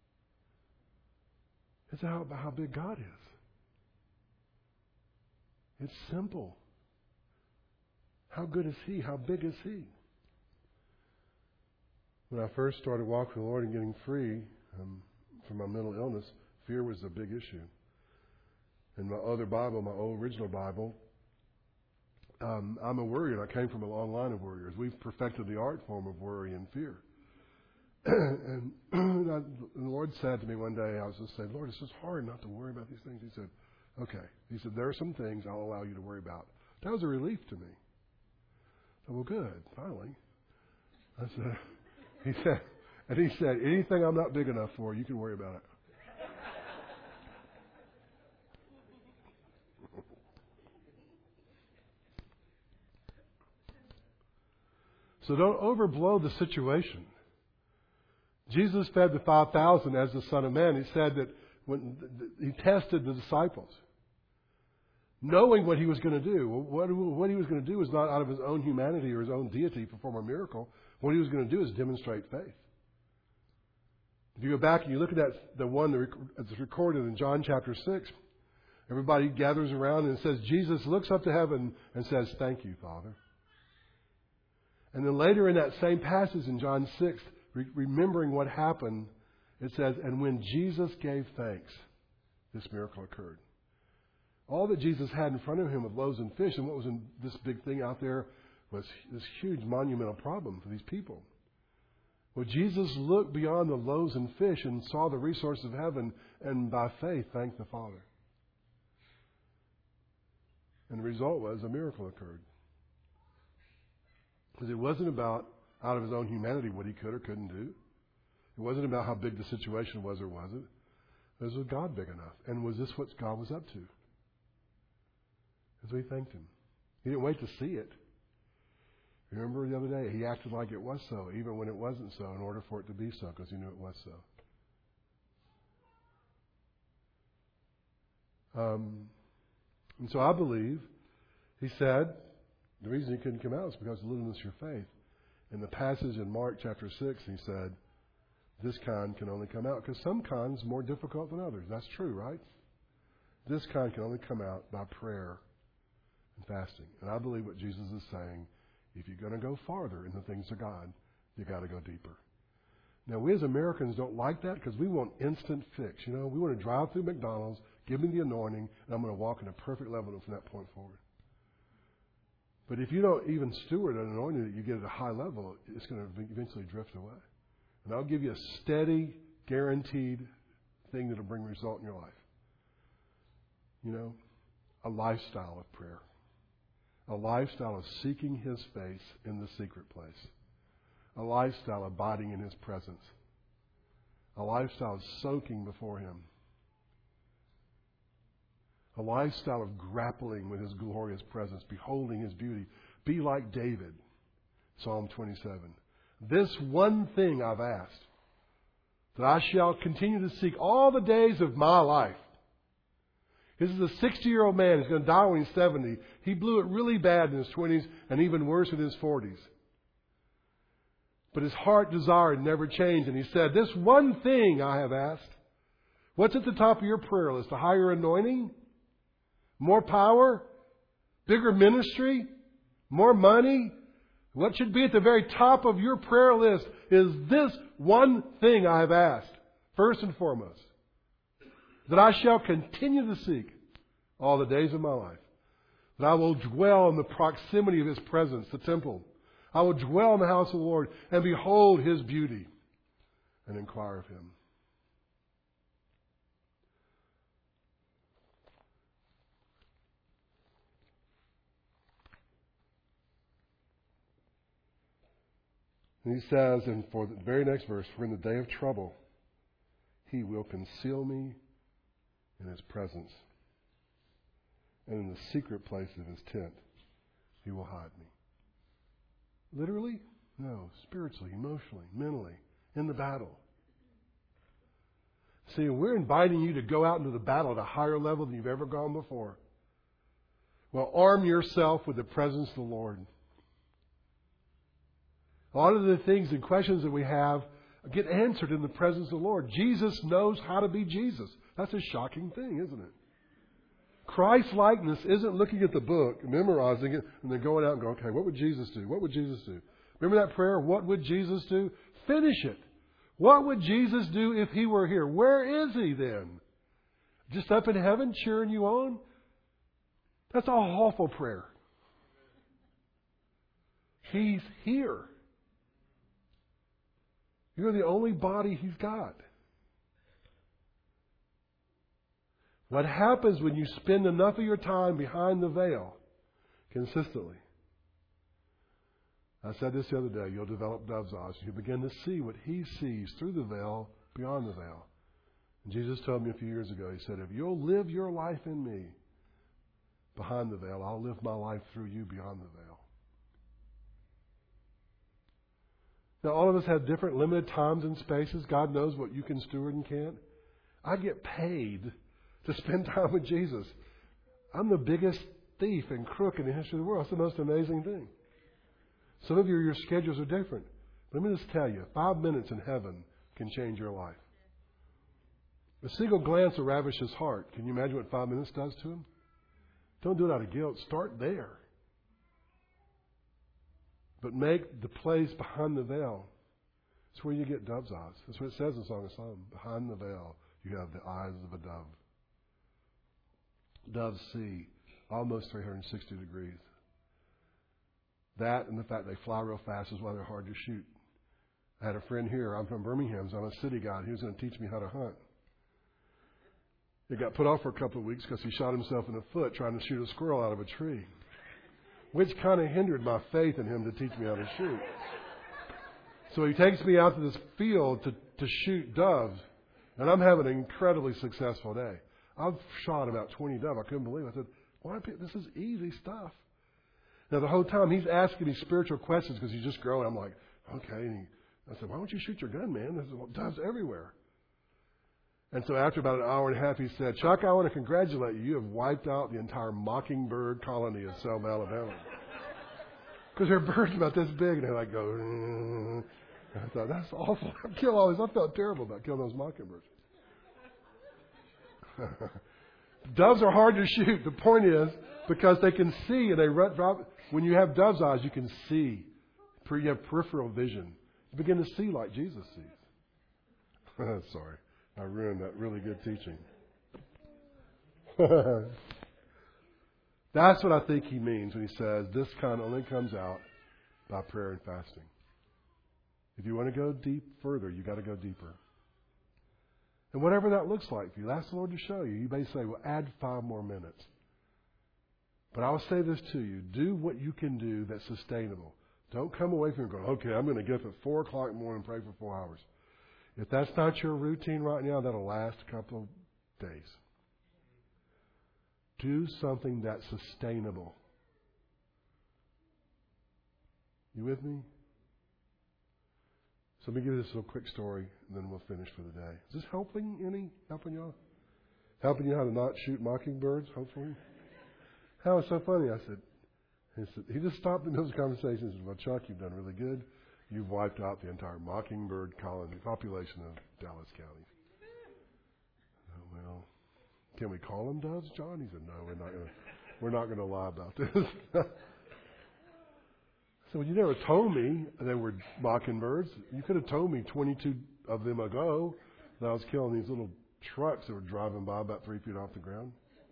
It's about how big God is. It's simple. How good is He? How big is He? When I first started walking with the Lord and getting free from my mental illness, fear was a big issue. In my other Bible, my old original Bible, I'm a worrier. I came from a long line of worriers. We've perfected the art form of worry and fear. And the Lord said to me one day, I was just saying, Lord, it's just hard not to worry about these things. He said, okay. He said, there are some things I'll allow you to worry about. That was a relief to me. I said, well, good, finally. I said, he said, anything I'm not big enough for, you can worry about it. So don't overblow the situation. Jesus fed the 5,000 as the Son of Man. He said that when He tested the disciples, knowing what He was going to do. What He was going to do was not out of His own humanity or His own deity perform a miracle. What He was going to do is demonstrate faith. If you go back and you look at that, the one that's recorded in John chapter 6, everybody gathers around and it says, Jesus looks up to heaven and says, thank you, Father. And then later in that same passage in John 6, remembering what happened, it says, and when Jesus gave thanks, this miracle occurred. All that Jesus had in front of Him of loaves and fish, and what was in this big thing out there was this huge monumental problem for these people. Well, Jesus looked beyond the loaves and fish and saw the resources of heaven, and by faith thanked the Father. And the result was a miracle occurred. Because it wasn't about out of His own humanity what He could or couldn't do. It wasn't about how big the situation was or wasn't. It was God big enough? And was this what God was up to? As we thanked Him. He didn't wait to see it. Remember the other day, He acted like it was so, even when it wasn't so, in order for it to be so, because He knew it was so. And so I believe He said the reason He couldn't come out is because of the littleness of your faith. In the passage in Mark chapter 6, He said, this kind can only come out, because some kinds are more difficult than others. That's true, right? This kind can only come out by prayer and fasting. And I believe what Jesus is saying, if you're going to go farther in the things of God, you got to go deeper. Now, we as Americans don't like that because we want instant fix. You know, we want to drive through McDonald's, give me the anointing, and I'm going to walk in a perfect level from that point forward. But if you don't even steward an anointing that you get at a high level, it's going to eventually drift away. And I'll give you a steady, guaranteed thing that will bring result in your life. You know, a lifestyle of prayer. A lifestyle of seeking His face in the secret place. A lifestyle of abiding in His presence. A lifestyle of soaking before Him. A lifestyle of grappling with His glorious presence, beholding His beauty. Be like David. Psalm 27. This one thing I've asked, that I shall continue to seek all the days of my life. This is a 60-year-old man who's going to die when he's 70. He blew it really bad in his 20s and even worse in his 40s. But his heart desired never changed. And he said, this one thing I have asked. What's at the top of your prayer list? A higher anointing? More power? Bigger ministry? More money? What should be at the very top of your prayer list is this one thing I have asked. First and foremost. That I shall continue to seek all the days of my life. That I will dwell in the proximity of His presence, the temple. I will dwell in the house of the Lord and behold His beauty and inquire of Him. And he says, and for the very next verse, for in the day of trouble, He will conceal me in His presence. And in the secret place of His tent, He will hide me. Literally? No. Spiritually, emotionally, mentally, in the battle. See, we're inviting you to go out into the battle at a higher level than you've ever gone before. Well, arm yourself with the presence of the Lord. A lot of the things and questions that we have get answered in the presence of the Lord. Jesus knows how to be Jesus. That's a shocking thing, isn't it? Christ-likeness isn't looking at the book, memorizing it, and then going out and going, okay, what would Jesus do? What would Jesus do? Remember that prayer, what would Jesus do? Finish it. What would Jesus do if He were here? Where is He then? Just up in heaven cheering you on? That's a awful prayer. He's here. You're the only body He's got. What happens when you spend enough of your time behind the veil consistently? I said this the other day. You'll develop dove's eyes. You begin to see what He sees through the veil, beyond the veil. And Jesus told me a few years ago, He said, if you'll live your life in me behind the veil, I'll live my life through you beyond the veil. Now, all of us have different limited times and spaces. God knows what you can steward and can't. I get paid to spend time with Jesus. I'm the biggest thief and crook in the history of the world. It's the most amazing thing. Some of you, your schedules are different. Let me just tell you, 5 minutes in heaven can change your life. A single glance will ravish His heart. Can you imagine what 5 minutes does to Him? Don't do it out of guilt. Start there. But make the place behind the veil. It's where you get dove's eyes. That's what it says in Song of Solomon. Behind the veil, you have the eyes of a dove. Doves see almost 360 degrees. That and the fact they fly real fast is why they're hard to shoot. I had a friend here. I'm from Birmingham, so I'm a city guy. He was going to teach me how to hunt. It got put off for a couple of weeks because he shot himself in the foot trying to shoot a squirrel out of a tree, which kind of hindered my faith in him to teach me how to shoot. So he takes me out to this field to shoot doves, and I'm having an incredibly successful day. I've shot about 20 doves. I couldn't believe it. I said, why pick? This is easy stuff. Now, the whole time he's asking me spiritual questions because he's just growing. I'm like, okay. And I said, why don't you shoot your gun, man? There's doves everywhere. And so after about an hour and a half, he said, Chuck, I want to congratulate you. You have wiped out the entire mockingbird colony of Selma, Alabama. Because they're birds about this big, and they like go. I thought, that's awful. I felt terrible about killing those mockingbirds. Doves are hard to shoot. The point is, because they can see, and when you have dove's eyes, you can see. You have peripheral vision. You begin to see like Jesus sees. Sorry, I ruined that really good teaching. That's what I think he means when he says this kind only comes out by prayer and fasting. If you want to go deep further, you got to go deeper. And whatever that looks like for you, ask the Lord to show you. You may say, well, add 5 more minutes. But I'll say this to you. Do what you can do that's sustainable. Don't come away from it going, okay, I'm going to get up at 4 o'clock in the morning and pray for 4 hours. If that's not your routine right now, that'll last a couple of days. Do something that's sustainable. You with me? So let me give you this little quick story, and then we'll finish for the day. Is this helping any? Helping y'all? Helping you how to not shoot mockingbirds, hopefully? How was so funny? He just stopped in those conversations and said, well, Chuck, you've done really good. You've wiped out the entire mockingbird colony population of Dallas County. Oh, well, can we call them doves, John? He said, no, we're not going to lie about this. So you never told me they were mockingbirds. You could have told me 22 of them ago that I was killing these little trucks that were driving by about 3 feet off the ground.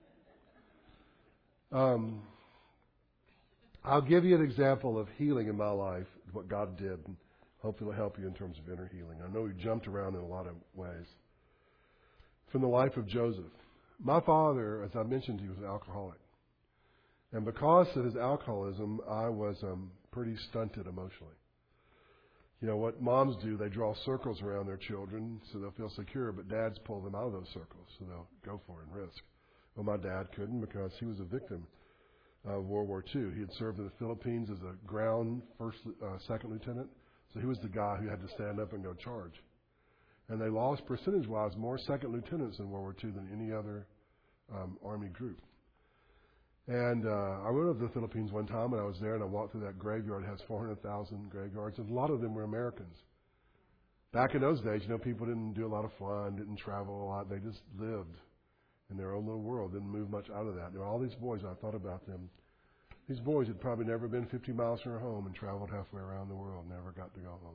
I'll give you an example of healing in my life, what God did, and hopefully it'll help you in terms of inner healing. I know we jumped around in a lot of ways. From the life of Joseph. My father, as I mentioned, he was an alcoholic. And because of his alcoholism, I was pretty stunted emotionally. You know what moms do, they draw circles around their children so they'll feel secure, but dads pull them out of those circles so they'll go for it and risk. Well, my dad couldn't because he was a victim of World War II. He had served in the Philippines as a ground second lieutenant, so he was the guy who had to stand up and go charge. And they lost percentage-wise more second lieutenants in World War II than any other Army group. And I went to the Philippines one time, and I was there, and I walked through that graveyard. It has 400,000 graveyards, and a lot of them were Americans. Back in those days, people didn't do a lot of flying, didn't travel a lot. They just lived in their own little world, didn't move much out of that. There were all these boys, I thought about them. These boys had probably never been 50 miles from their home and traveled halfway around the world, never got to go home.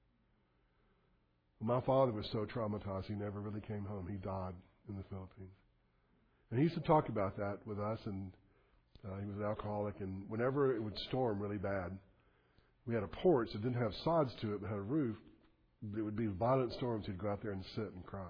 My father was so traumatized, he never really came home. He died in the Philippines. And he used to talk about that with us, and he was an alcoholic, and whenever it would storm really bad, we had a porch that didn't have sides to it but had a roof. It would be violent storms. He'd go out there and sit and cry.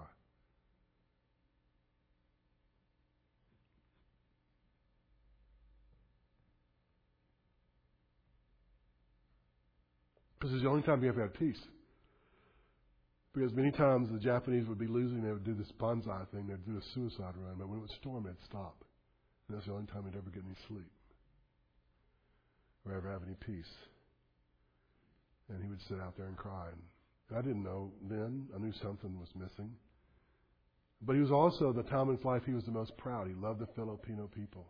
Because it's the only time he ever had peace. Because many times the Japanese would be losing, they would do this bonsai thing, they'd do a suicide run, but when it would storm, they'd stop. And that's the only time he'd ever get any sleep or ever have any peace. And he would sit out there and cry. And I didn't know then. I knew something was missing. But he was also, the time in his life, he was the most proud. He loved the Filipino people.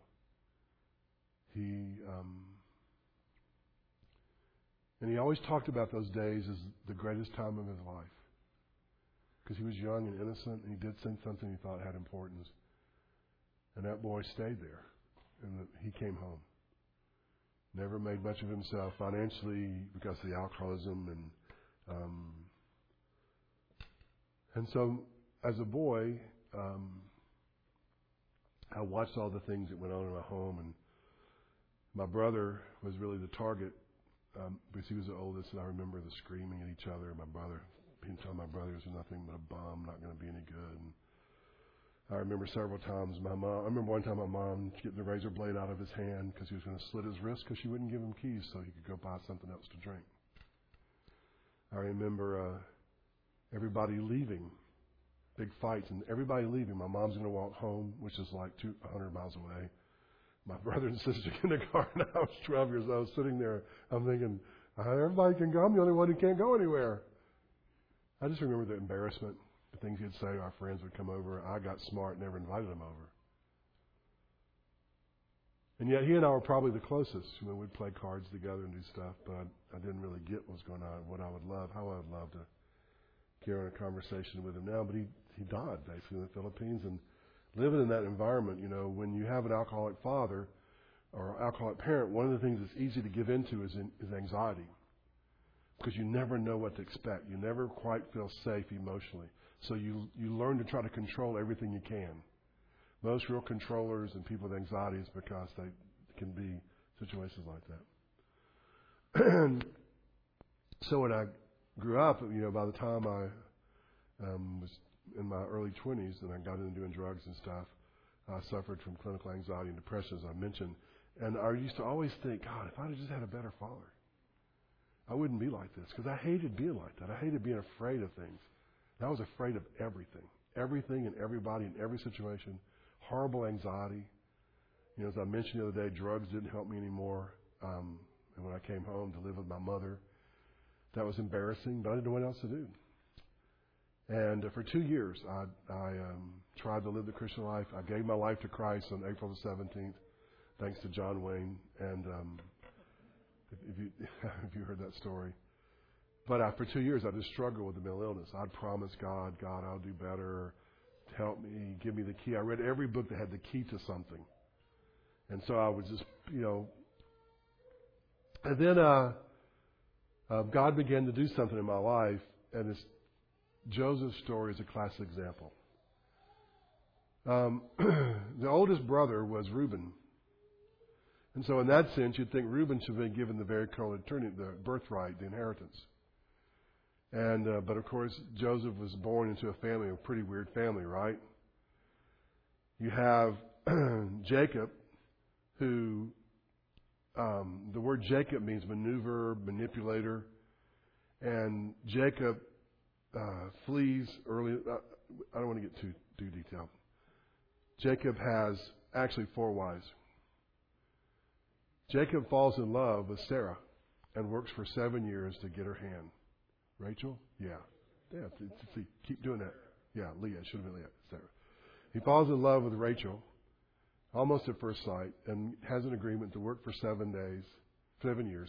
And he always talked about those days as the greatest time of his life. Because he was young and innocent, and he did something he thought had importance. And that boy stayed there. And he came home. Never made much of himself financially because of the alcoholism. And so, as a boy, I watched all the things that went on in my home. And my brother was really the target because he was the oldest. And I remember the screaming at each other. My brother, being telling my brother he was nothing but a bum, not going to be any good. And I remember several times I remember one time my mom getting the razor blade out of his hand because he was going to slit his wrist because she wouldn't give him keys so he could go buy something else to drink. I remember everybody leaving, big fights, and everybody leaving. My mom's going to walk home, which is like 100 miles away. My brother and sister in the car, and I was 12 years old, sitting there. I'm thinking, everybody can go. I'm the only one who can't go anywhere. I just remember the embarrassment. The things he'd say, our friends would come over. I got smart, never invited them over. And yet he and I were probably the closest. We'd play cards together and do stuff, but I didn't really get what was going on, how I would love to carry on a conversation with him now. But he died, basically, in the Philippines. And living in that environment, when you have an alcoholic father or alcoholic parent, one of the things that's easy to give into is anxiety. Because you never know what to expect. You never quite feel safe emotionally. So you learn to try to control everything you can. Most real controllers and people with anxiety is because they can be situations like that. And so when I grew up, by the time I was in my early 20s and I got into doing drugs and stuff, I suffered from clinical anxiety and depression, as I mentioned. And I used to always think, God, if I had just had a better father, I wouldn't be like this. Because I hated being like that. I hated being afraid of things. And I was afraid of everything. Everything and everybody in every situation. Horrible anxiety. As I mentioned the other day, drugs didn't help me anymore. And when I came home to live with my mother, that was embarrassing, but I didn't know what else to do. And for 2 years, I tried to live the Christian life. I gave my life to Christ on April the 17th, thanks to John Wayne. And if you heard that story. But for 2 years, I just struggled with the mental illness. I'd promise God, I'll do better. Help me, give me the key. I read every book that had the key to something. And so I was just, and then God began to do something in my life, and Joseph's story is a classic example. The oldest brother was Reuben. And so in that sense, you'd think Reuben should have been given the very colored the birthright, the inheritance. And but of course, Joseph was born into a family, a pretty weird family, right? You have Jacob, who the word Jacob means maneuver, manipulator, and Jacob flees early. I don't want to get too detailed. Jacob has actually 4 wives. Jacob falls in love with Sarah and works for 7 years to get her hand. Rachel? Yeah. See, keep doing that. Yeah, Leah. It should have been Leah. Sarah. He falls in love with Rachel almost at first sight and has an agreement to work for 7 days. 7 years.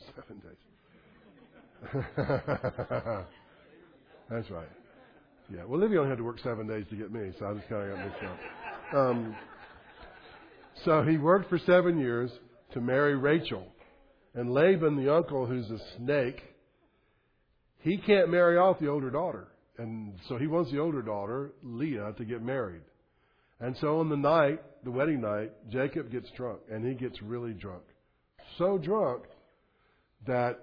7 days. That's right. Yeah. Well, Olivia only had to work 7 days to get me, so I just kind of got mixed up. So he worked for 7 years to marry Rachel. And Laban, the uncle, who's a snake, he can't marry off the older daughter. And so he wants the older daughter, Leah, to get married. And so on the night, the wedding night, Jacob gets drunk. And he gets really drunk. So drunk that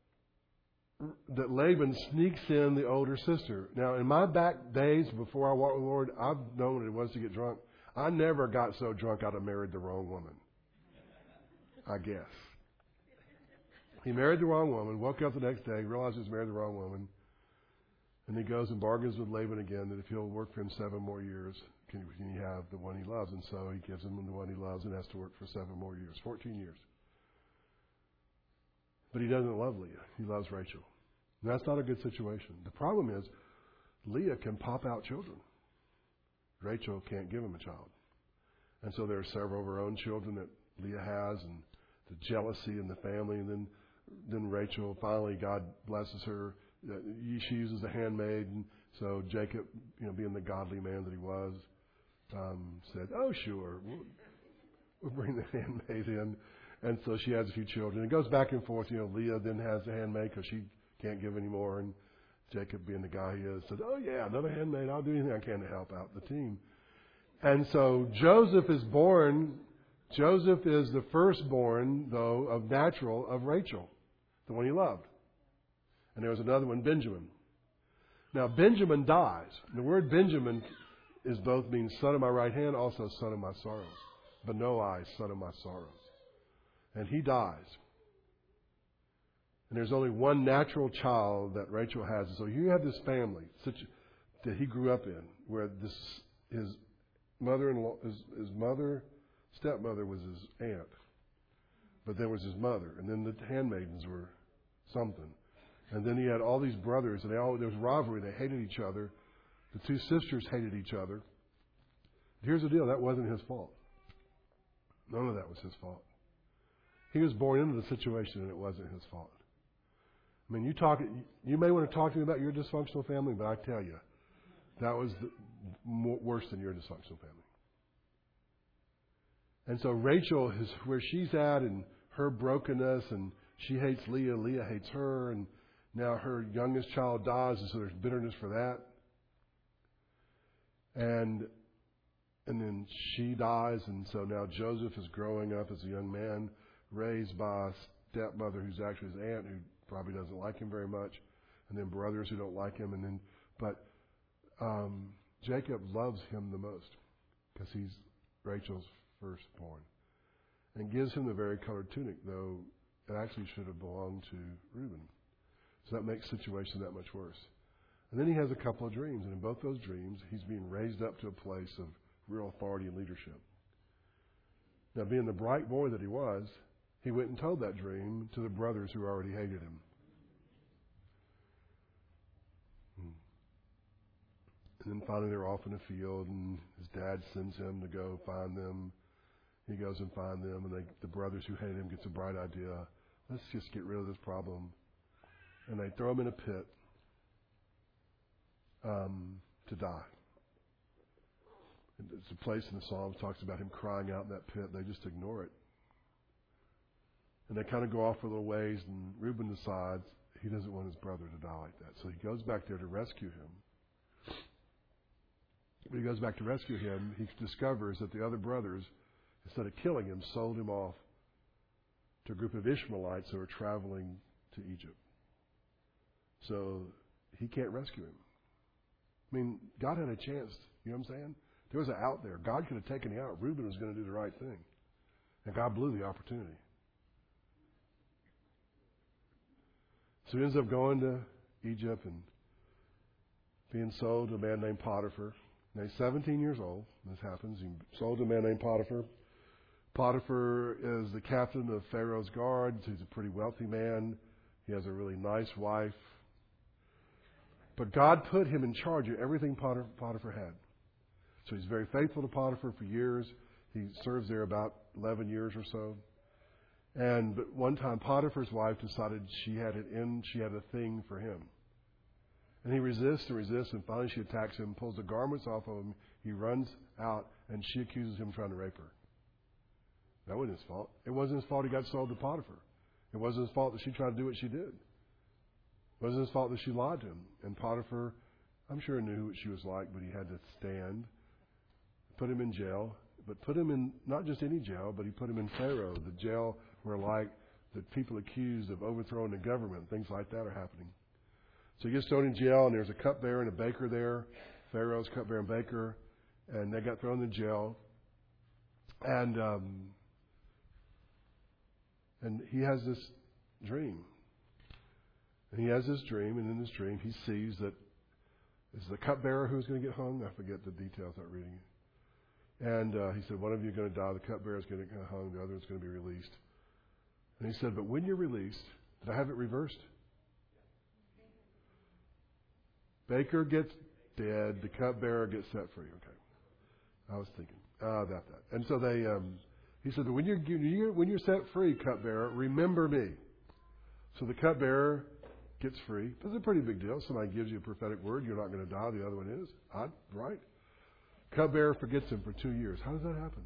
Laban sneaks in the older sister. Now, in my back days before I walked with the Lord, I've known what it was to get drunk. I never got so drunk I'd have married the wrong woman. I guess. He married the wrong woman, woke up the next day, realized he's married the wrong woman, and he goes and bargains with Laban again that if he'll work for him 7 more years, can he have the one he loves? And so he gives him the one he loves and has to work for 7 more years, 14 years. But he doesn't love Leah. He loves Rachel. And that's not a good situation. The problem is Leah can pop out children. Rachel can't give him a child. And so there are several of her own children that Leah has, and the jealousy in the family. And then Rachel, finally, God blesses her. She uses a handmaid. And so Jacob, being the godly man that he was, said, oh, sure, we'll bring the handmaid in. And so she has a few children. It goes back and forth. Leah then has a handmaid because she can't give anymore. And Jacob, being the guy he is, said, oh, yeah, another handmaid. I'll do anything I can to help out the team. And so Joseph is born. Joseph is the firstborn, though, of Rachel, the one he loved. And there was another one, Benjamin. Now, Benjamin dies. The word Benjamin means son of my right hand, also son of my sorrows. Benoi, son of my sorrows. And he dies. And there's only one natural child that Rachel has. So you have this family that he grew up in, where his mother-in-law, his stepmother was his aunt, but there was his mother, and then the handmaidens were something, and then he had all these brothers, and there was rivalry. They hated each other. The 2 sisters hated each other. Here's the deal: that wasn't his fault. None of that was his fault. He was born into the situation, and it wasn't his fault. I mean, you may want to talk to me about your dysfunctional family, but I tell you, that was worse than your dysfunctional family. And so Rachel is where she's at in her brokenness, and she hates Leah. Leah hates her, and now her youngest child dies, and so there's bitterness for that. And then she dies, and so now Joseph is growing up as a young man, raised by a stepmother who's actually his aunt, who probably doesn't like him very much, and then brothers who don't like him, but Jacob loves him the most because he's Rachel's firstborn, and gives him the varicolored tunic, though it actually should have belonged to Reuben. So that makes the situation that much worse. And then he has a couple of dreams, and in both those dreams, he's being raised up to a place of real authority and leadership. Now, being the bright boy that he was, he went and told that dream to the brothers who already hated him. And then finally they're off in a field, and his dad sends him to go find them. He goes and finds them, and the brothers who hate him gets a bright idea. Let's just get rid of this problem. And they throw him in a pit to die. And it's a place in the Psalms talks about him crying out in that pit. They just ignore it. And they kind of go off for a little ways, and Reuben decides he doesn't want his brother to die like that. So he goes back there to rescue him. When he goes back to rescue him, he discovers that the other brothers, instead of killing him, sold him off to a group of Ishmaelites who are traveling to Egypt. So he can't rescue him. I mean, God had a chance. You know what I'm saying? There was an out there. God could have taken him out. Reuben was going to do the right thing. And God blew the opportunity. So he ends up going to Egypt and being sold to a man named Potiphar. Now he's 17 years old. This happens. He's sold to a man named Potiphar. Potiphar is the captain of Pharaoh's guard. He's a pretty wealthy man. He has a really nice wife. But God put him in charge of everything Potiphar had. So he's very faithful to Potiphar for years. He serves there about 11 years or so. But one time Potiphar's wife decided she had a thing for him. And he resists, and finally she attacks him, pulls the garments off of him. He runs out, and she accuses him of trying to rape her. That wasn't his fault. It wasn't his fault he got sold to Potiphar. It wasn't his fault that she tried to do what she did. It wasn't his fault that she lied to him. And Potiphar, I'm sure, knew what she was like, but he had to stand, put him in jail, but put him in not just any jail, but he put him in Pharaoh, the jail where, like, the people accused of overthrowing the government, things like that are happening. So he gets thrown in jail, and there's a cupbearer and a baker there, Pharaoh's cupbearer and baker, and they got thrown in jail. And he has this dream. And he has this dream, and in this dream he sees that it's the cupbearer who's going to get hung. I forget the details, not reading it. And he said, one of you is going to die, the cupbearer is going to get hung, the other is going to be released. And he said, but when you're released, did I have it reversed? Baker gets dead, the cupbearer gets set free. Okay. I was thinking about that. And so he said, when you're set free, cupbearer, remember me. So the cupbearer gets free. That's a pretty big deal. Somebody gives you a prophetic word, you're not going to die, the other one is. Odd, right? Cupbearer forgets him for 2 years. How does that happen?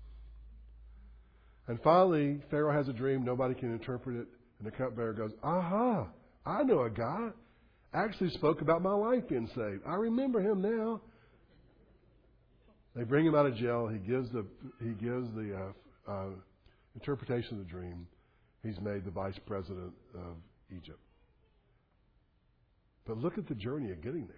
And finally, Pharaoh has a dream. Nobody can interpret it. And the cupbearer goes, aha, I know a guy. Actually spoke about my life being saved. I remember him now. They bring him out of jail. He gives the interpretation of the dream. He's made the vice president of Egypt. But look at the journey of getting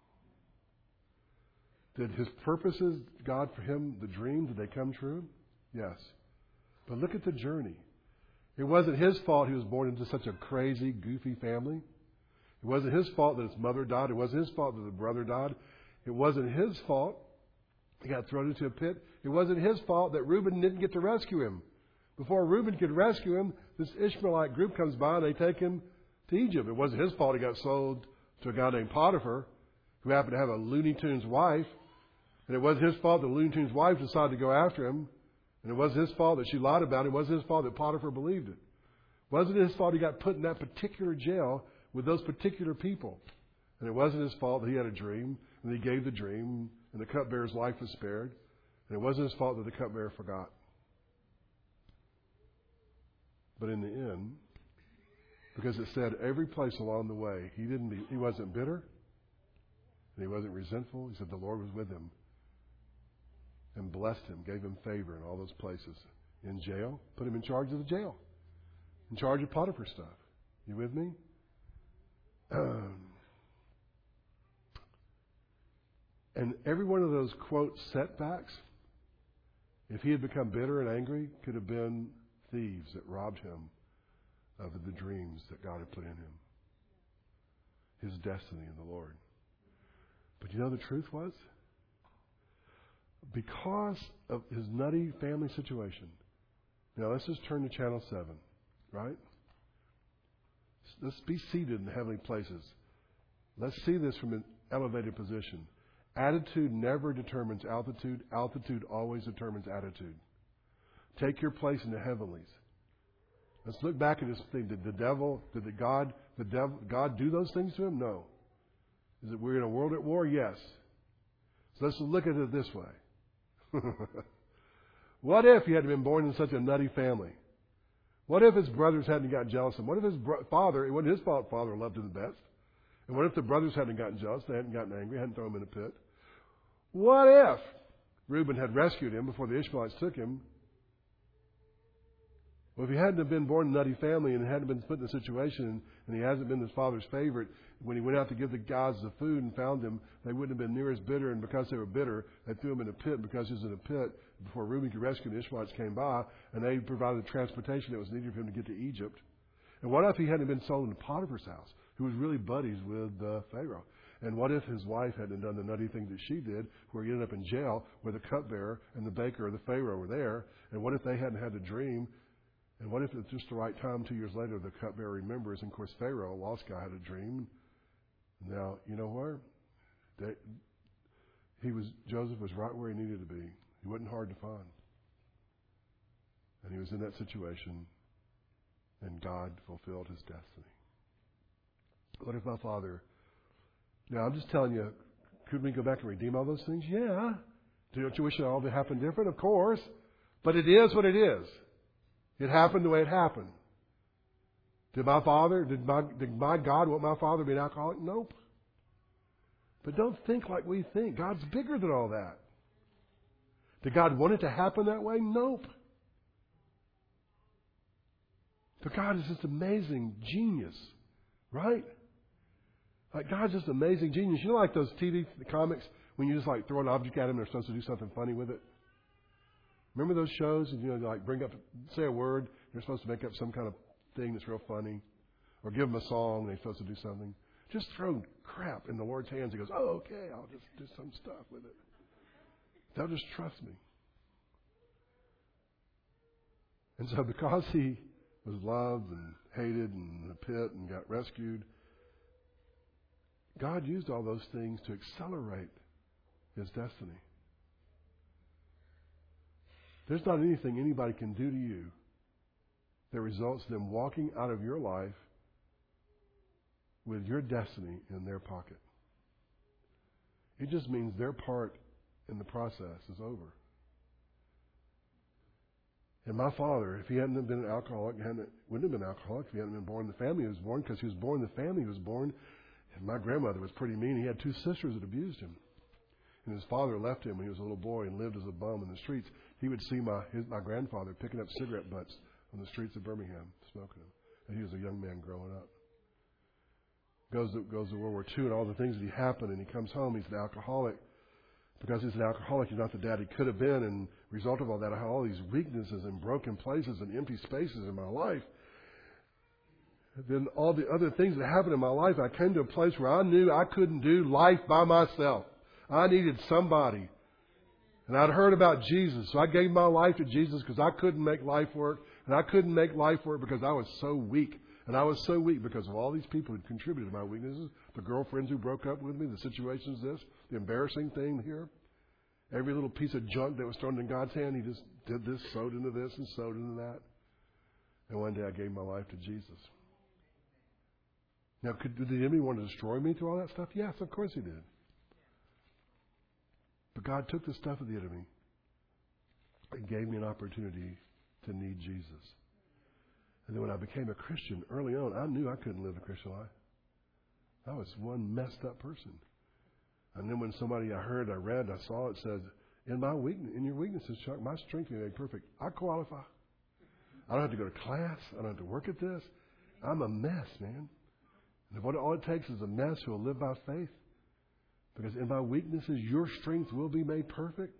there. Did his purposes, God for him, the dream, did they come true? Yes. But look at the journey. It wasn't his fault he was born into such a crazy, goofy family. It wasn't his fault that his mother died. It wasn't his fault that the brother died. It wasn't his fault he got thrown into a pit. It wasn't his fault that Reuben didn't get to rescue him. Before Reuben could rescue him, this Ishmaelite group comes by and they take him to Egypt. It wasn't his fault he got sold to a guy named Potiphar, who happened to have a Looney Tunes wife. And it wasn't his fault that Looney Tunes wife decided to go after him. And it wasn't his fault that she lied about it. It wasn't his fault that Potiphar believed it. It wasn't his fault he got put in that particular jail with those particular people. And it wasn't his fault that he had a dream, and he gave the dream, and the cupbearer's life was spared. And it wasn't his fault that the cupbearer forgot. But in the end, because it said every place along the way, he wasn't bitter, and he wasn't resentful. He said the Lord was with him and blessed him, gave him favor in all those places. In jail, put him in charge of the jail, in charge of Potiphar stuff. You with me? And every one of those, quote, setbacks, if he had become bitter and angry, could have been thieves that robbed him of the dreams that God had put in him, his destiny in the Lord. But you know the truth was? Because of his nutty family situation, Now let's just turn to channel 7, right? Let's be seated in heavenly places. Let's see this from an elevated position. Attitude never determines altitude. Altitude always determines attitude. Take your place in the heavenlies. Let's look back at this thing. Did God do those things to him? No. Is it we're in a world at war? Yes. So let's look at it this way. What if he had been born in such a nutty family? What if his brothers hadn't gotten jealous of him? What if his father, it wasn't his fault father loved him the best? And what if the brothers hadn't gotten jealous, they hadn't gotten angry, hadn't thrown him in a pit? What if Reuben had rescued him before the Ishmaelites took him? Well, if he hadn't have been born in a nutty family and hadn't been put in a situation and he hasn't been his father's favorite, when he went out to give the guys the food and found them, they wouldn't have been near as bitter. And because they were bitter, they threw him in a pit. Because he was in a pit, before Reuben could rescue him, the Ishmaelites came by and they provided the transportation that was needed for him to get to Egypt. And what if he hadn't been sold into Potiphar's house, who was really buddies with Pharaoh? And what if his wife hadn't done the nutty thing that she did, where he ended up in jail, where the cupbearer and the baker of the Pharaoh were there? And what if they hadn't had a dream? And what if at just the right time, 2 years later, the cupbearer remembers, and of course Pharaoh, a lost guy, had a dream. Now, you know where? Joseph was right where he needed to be. He wasn't hard to find. And he was in that situation, and God fulfilled his destiny. What if my father... Now, I'm just telling you, could we go back and redeem all those things? Yeah. Don't you wish it all had happened different? Of course. But it is what it is. It happened the way it happened. Did my God want my father to be an alcoholic? Nope. But don't think like we think. God's bigger than all that. Did God want it to happen that way? Nope. But God is just amazing genius, right? Like, God's just amazing genius. You know, like those TV comics when you just like throw an object at them and they're supposed to do something funny with it? Remember those shows? And, you know, like say a word, they're supposed to make up some kind of thing that's real funny. Or give them a song and they're supposed to do something. Just throw crap in the Lord's hands. He goes, oh, okay, I'll just do some stuff with it. They'll just trust me. And so because he was loved and hated and in a pit and got rescued, God used all those things to accelerate his destiny. There's not anything anybody can do to you that results in them walking out of your life with your destiny in their pocket. It just means their part in the process is over. And my father, if he hadn't been an alcoholic, wouldn't have been an alcoholic if he hadn't been born in the family he was born, because he was born in the family he was born. And my grandmother was pretty mean. He had 2 sisters that abused him. And his father left him when he was a little boy and lived as a bum in the streets. He would see my grandfather picking up cigarette butts on the streets of Birmingham, smoking them. And he was a young man growing up. Goes to World War II and all the things that happened, and he comes home, he's an alcoholic. Because he's an alcoholic, he's not the dad he could have been, and result of all that, I had all these weaknesses and broken places and empty spaces in my life. And then all the other things that happened in my life, I came to a place where I knew I couldn't do life by myself. I needed somebody. And I'd heard about Jesus, so I gave my life to Jesus because I couldn't make life work. And I couldn't make life work because I was so weak. And I was so weak because of all these people who contributed to my weaknesses. The girlfriends who broke up with me, the situations the embarrassing thing here. Every little piece of junk that was thrown in God's hand, he just did this, sowed into this, and sowed into that. And one day I gave my life to Jesus. Now, did the enemy want to destroy me through all that stuff? Yes, of course he did. But God took the stuff of the enemy and gave me an opportunity to need Jesus. And then when I became a Christian early on, I knew I couldn't live a Christian life. I was one messed up person. And then when somebody I read, I saw it said, in your weaknesses, Chuck, my strength will be made perfect. I qualify. I don't have to go to class. I don't have to work at this. I'm a mess, man. And all it takes is a mess who will live by faith. Because in my weaknesses, your strength will be made perfect.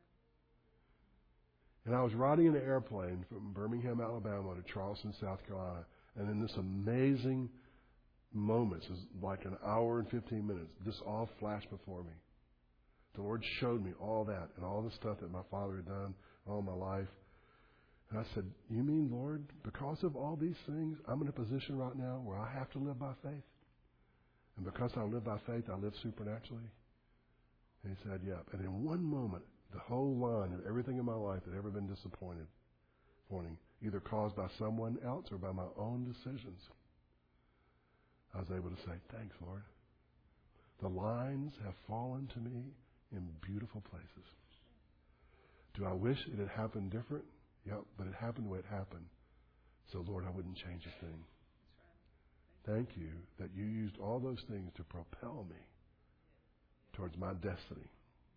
And I was riding in an airplane from Birmingham, Alabama to Charleston, South Carolina. And in this amazing moments, it was like an hour and 15 minutes, this all flashed before me. The Lord showed me all that and all the stuff that my father had done all my life. And I said, you mean, Lord, because of all these things, I'm in a position right now where I have to live by faith? And because I live by faith, I live supernaturally? And he said, yep. And in one moment, the whole line of everything in my life that had ever been disappointing, either caused by someone else or by my own decisions, I was able to say, thanks, Lord. The lines have fallen to me in beautiful places. Do I wish it had happened different? Yep, but it happened the way it happened. So, Lord, I wouldn't change a thing. Thank you that you used all those things to propel me towards my destiny.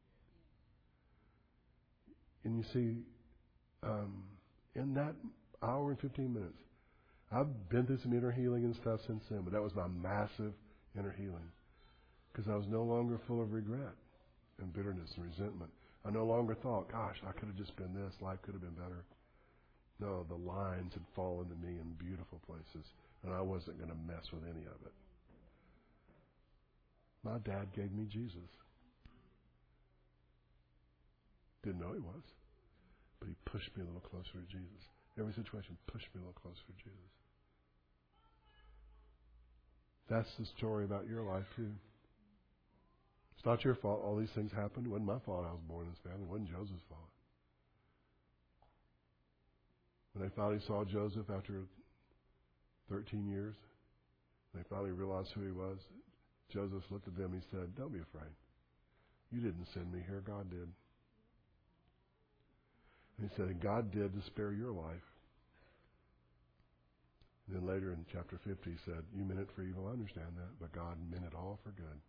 And you see, in that hour and 15 minutes, I've been through some inner healing and stuff since then, but that was my massive inner healing. Because I was no longer full of regret and bitterness and resentment. I no longer thought, gosh, I could have just been this. Life could have been better. No, the lines had fallen to me in beautiful places, and I wasn't going to mess with any of it. My dad gave me Jesus. Didn't know he was, but he pushed me a little closer to Jesus. Every situation pushed me a little closer to Jesus. That's the story about your life, too. It's not your fault all these things happened. It wasn't my fault I was born in this family. It wasn't Joseph's fault. When they finally saw Joseph after 13 years, they finally realized who he was, Joseph looked at them and he said, don't be afraid. You didn't send me here. God did. And he said, and God did to spare your life. And then later in chapter 50, he said, you meant it for evil, I understand that, but God meant it all for good.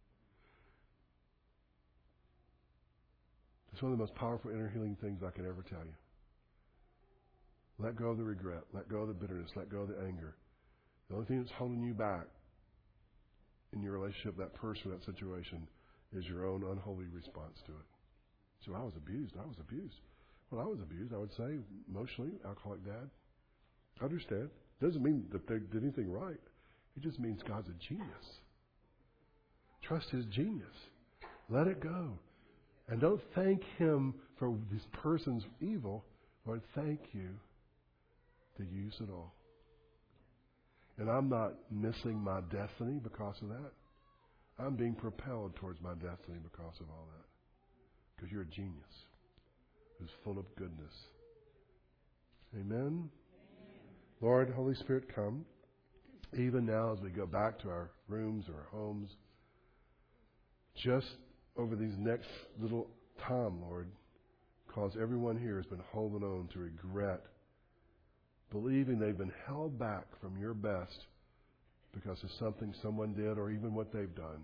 It's one of the most powerful inner healing things I could ever tell you. Let go of the regret. Let go of the bitterness. Let go of the anger. The only thing that's holding you back in your relationship, that person, that situation, is your own unholy response to it. So I was abused. Well, I was abused, I would say, emotionally, alcoholic dad. I understand. Doesn't mean that they did anything right. It just means God's a genius. Trust His genius. Let it go. And don't thank Him for this person's evil. Lord, thank you to use it all. And I'm not missing my destiny because of that. I'm being propelled towards my destiny because of all that. Because you're a genius who's full of goodness. Amen? Amen? Lord, Holy Spirit, come. Even now as we go back to our rooms or our homes, just over these next little time, Lord, cause everyone here has been holding on to regret, believing they've been held back from your best because of something someone did or even what they've done.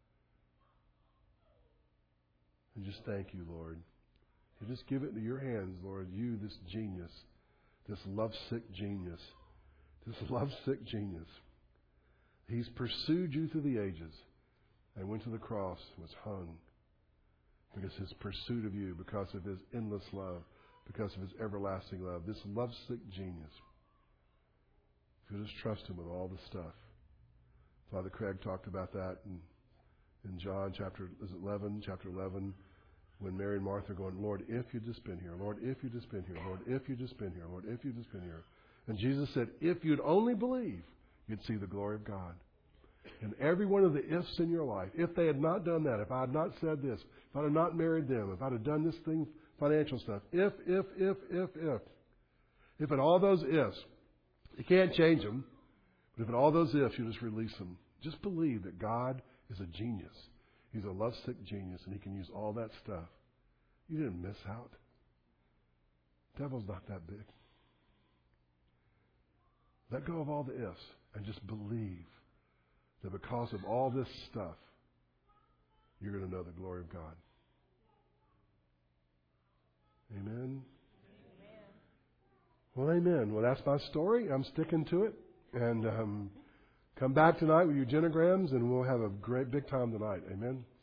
And just thank you, Lord. You just give it into your hands, Lord. You, this genius, this lovesick genius. He's pursued you through the ages and went to the cross, was hung because His pursuit of you, because of His endless love, because of His everlasting love. This lovesick genius. If you just trust Him with all the stuff. Father Craig talked about that in John chapter 11, when Mary and Martha are going, Lord, if you'd just been here, Lord, if you'd just been here, Lord, if you'd just been here, Lord, if you'd just been here. And Jesus said, if you'd only believe, you'd see the glory of God. And every one of the ifs in your life, if they had not done that, if I had not said this, if I had not married them, if I'd have done this thing, financial stuff, if in all those ifs, you can't change them, but if in all those ifs, you just release them. Just believe that God is a genius. He's a lovesick genius, and He can use all that stuff. You didn't miss out. The devil's not that big. Let go of all the ifs and just believe that because of all this stuff, you're going to know the glory of God. Amen? Amen. Well, amen. Well, that's my story. I'm sticking to it. And come back tonight with your genograms, and we'll have a great big time tonight. Amen.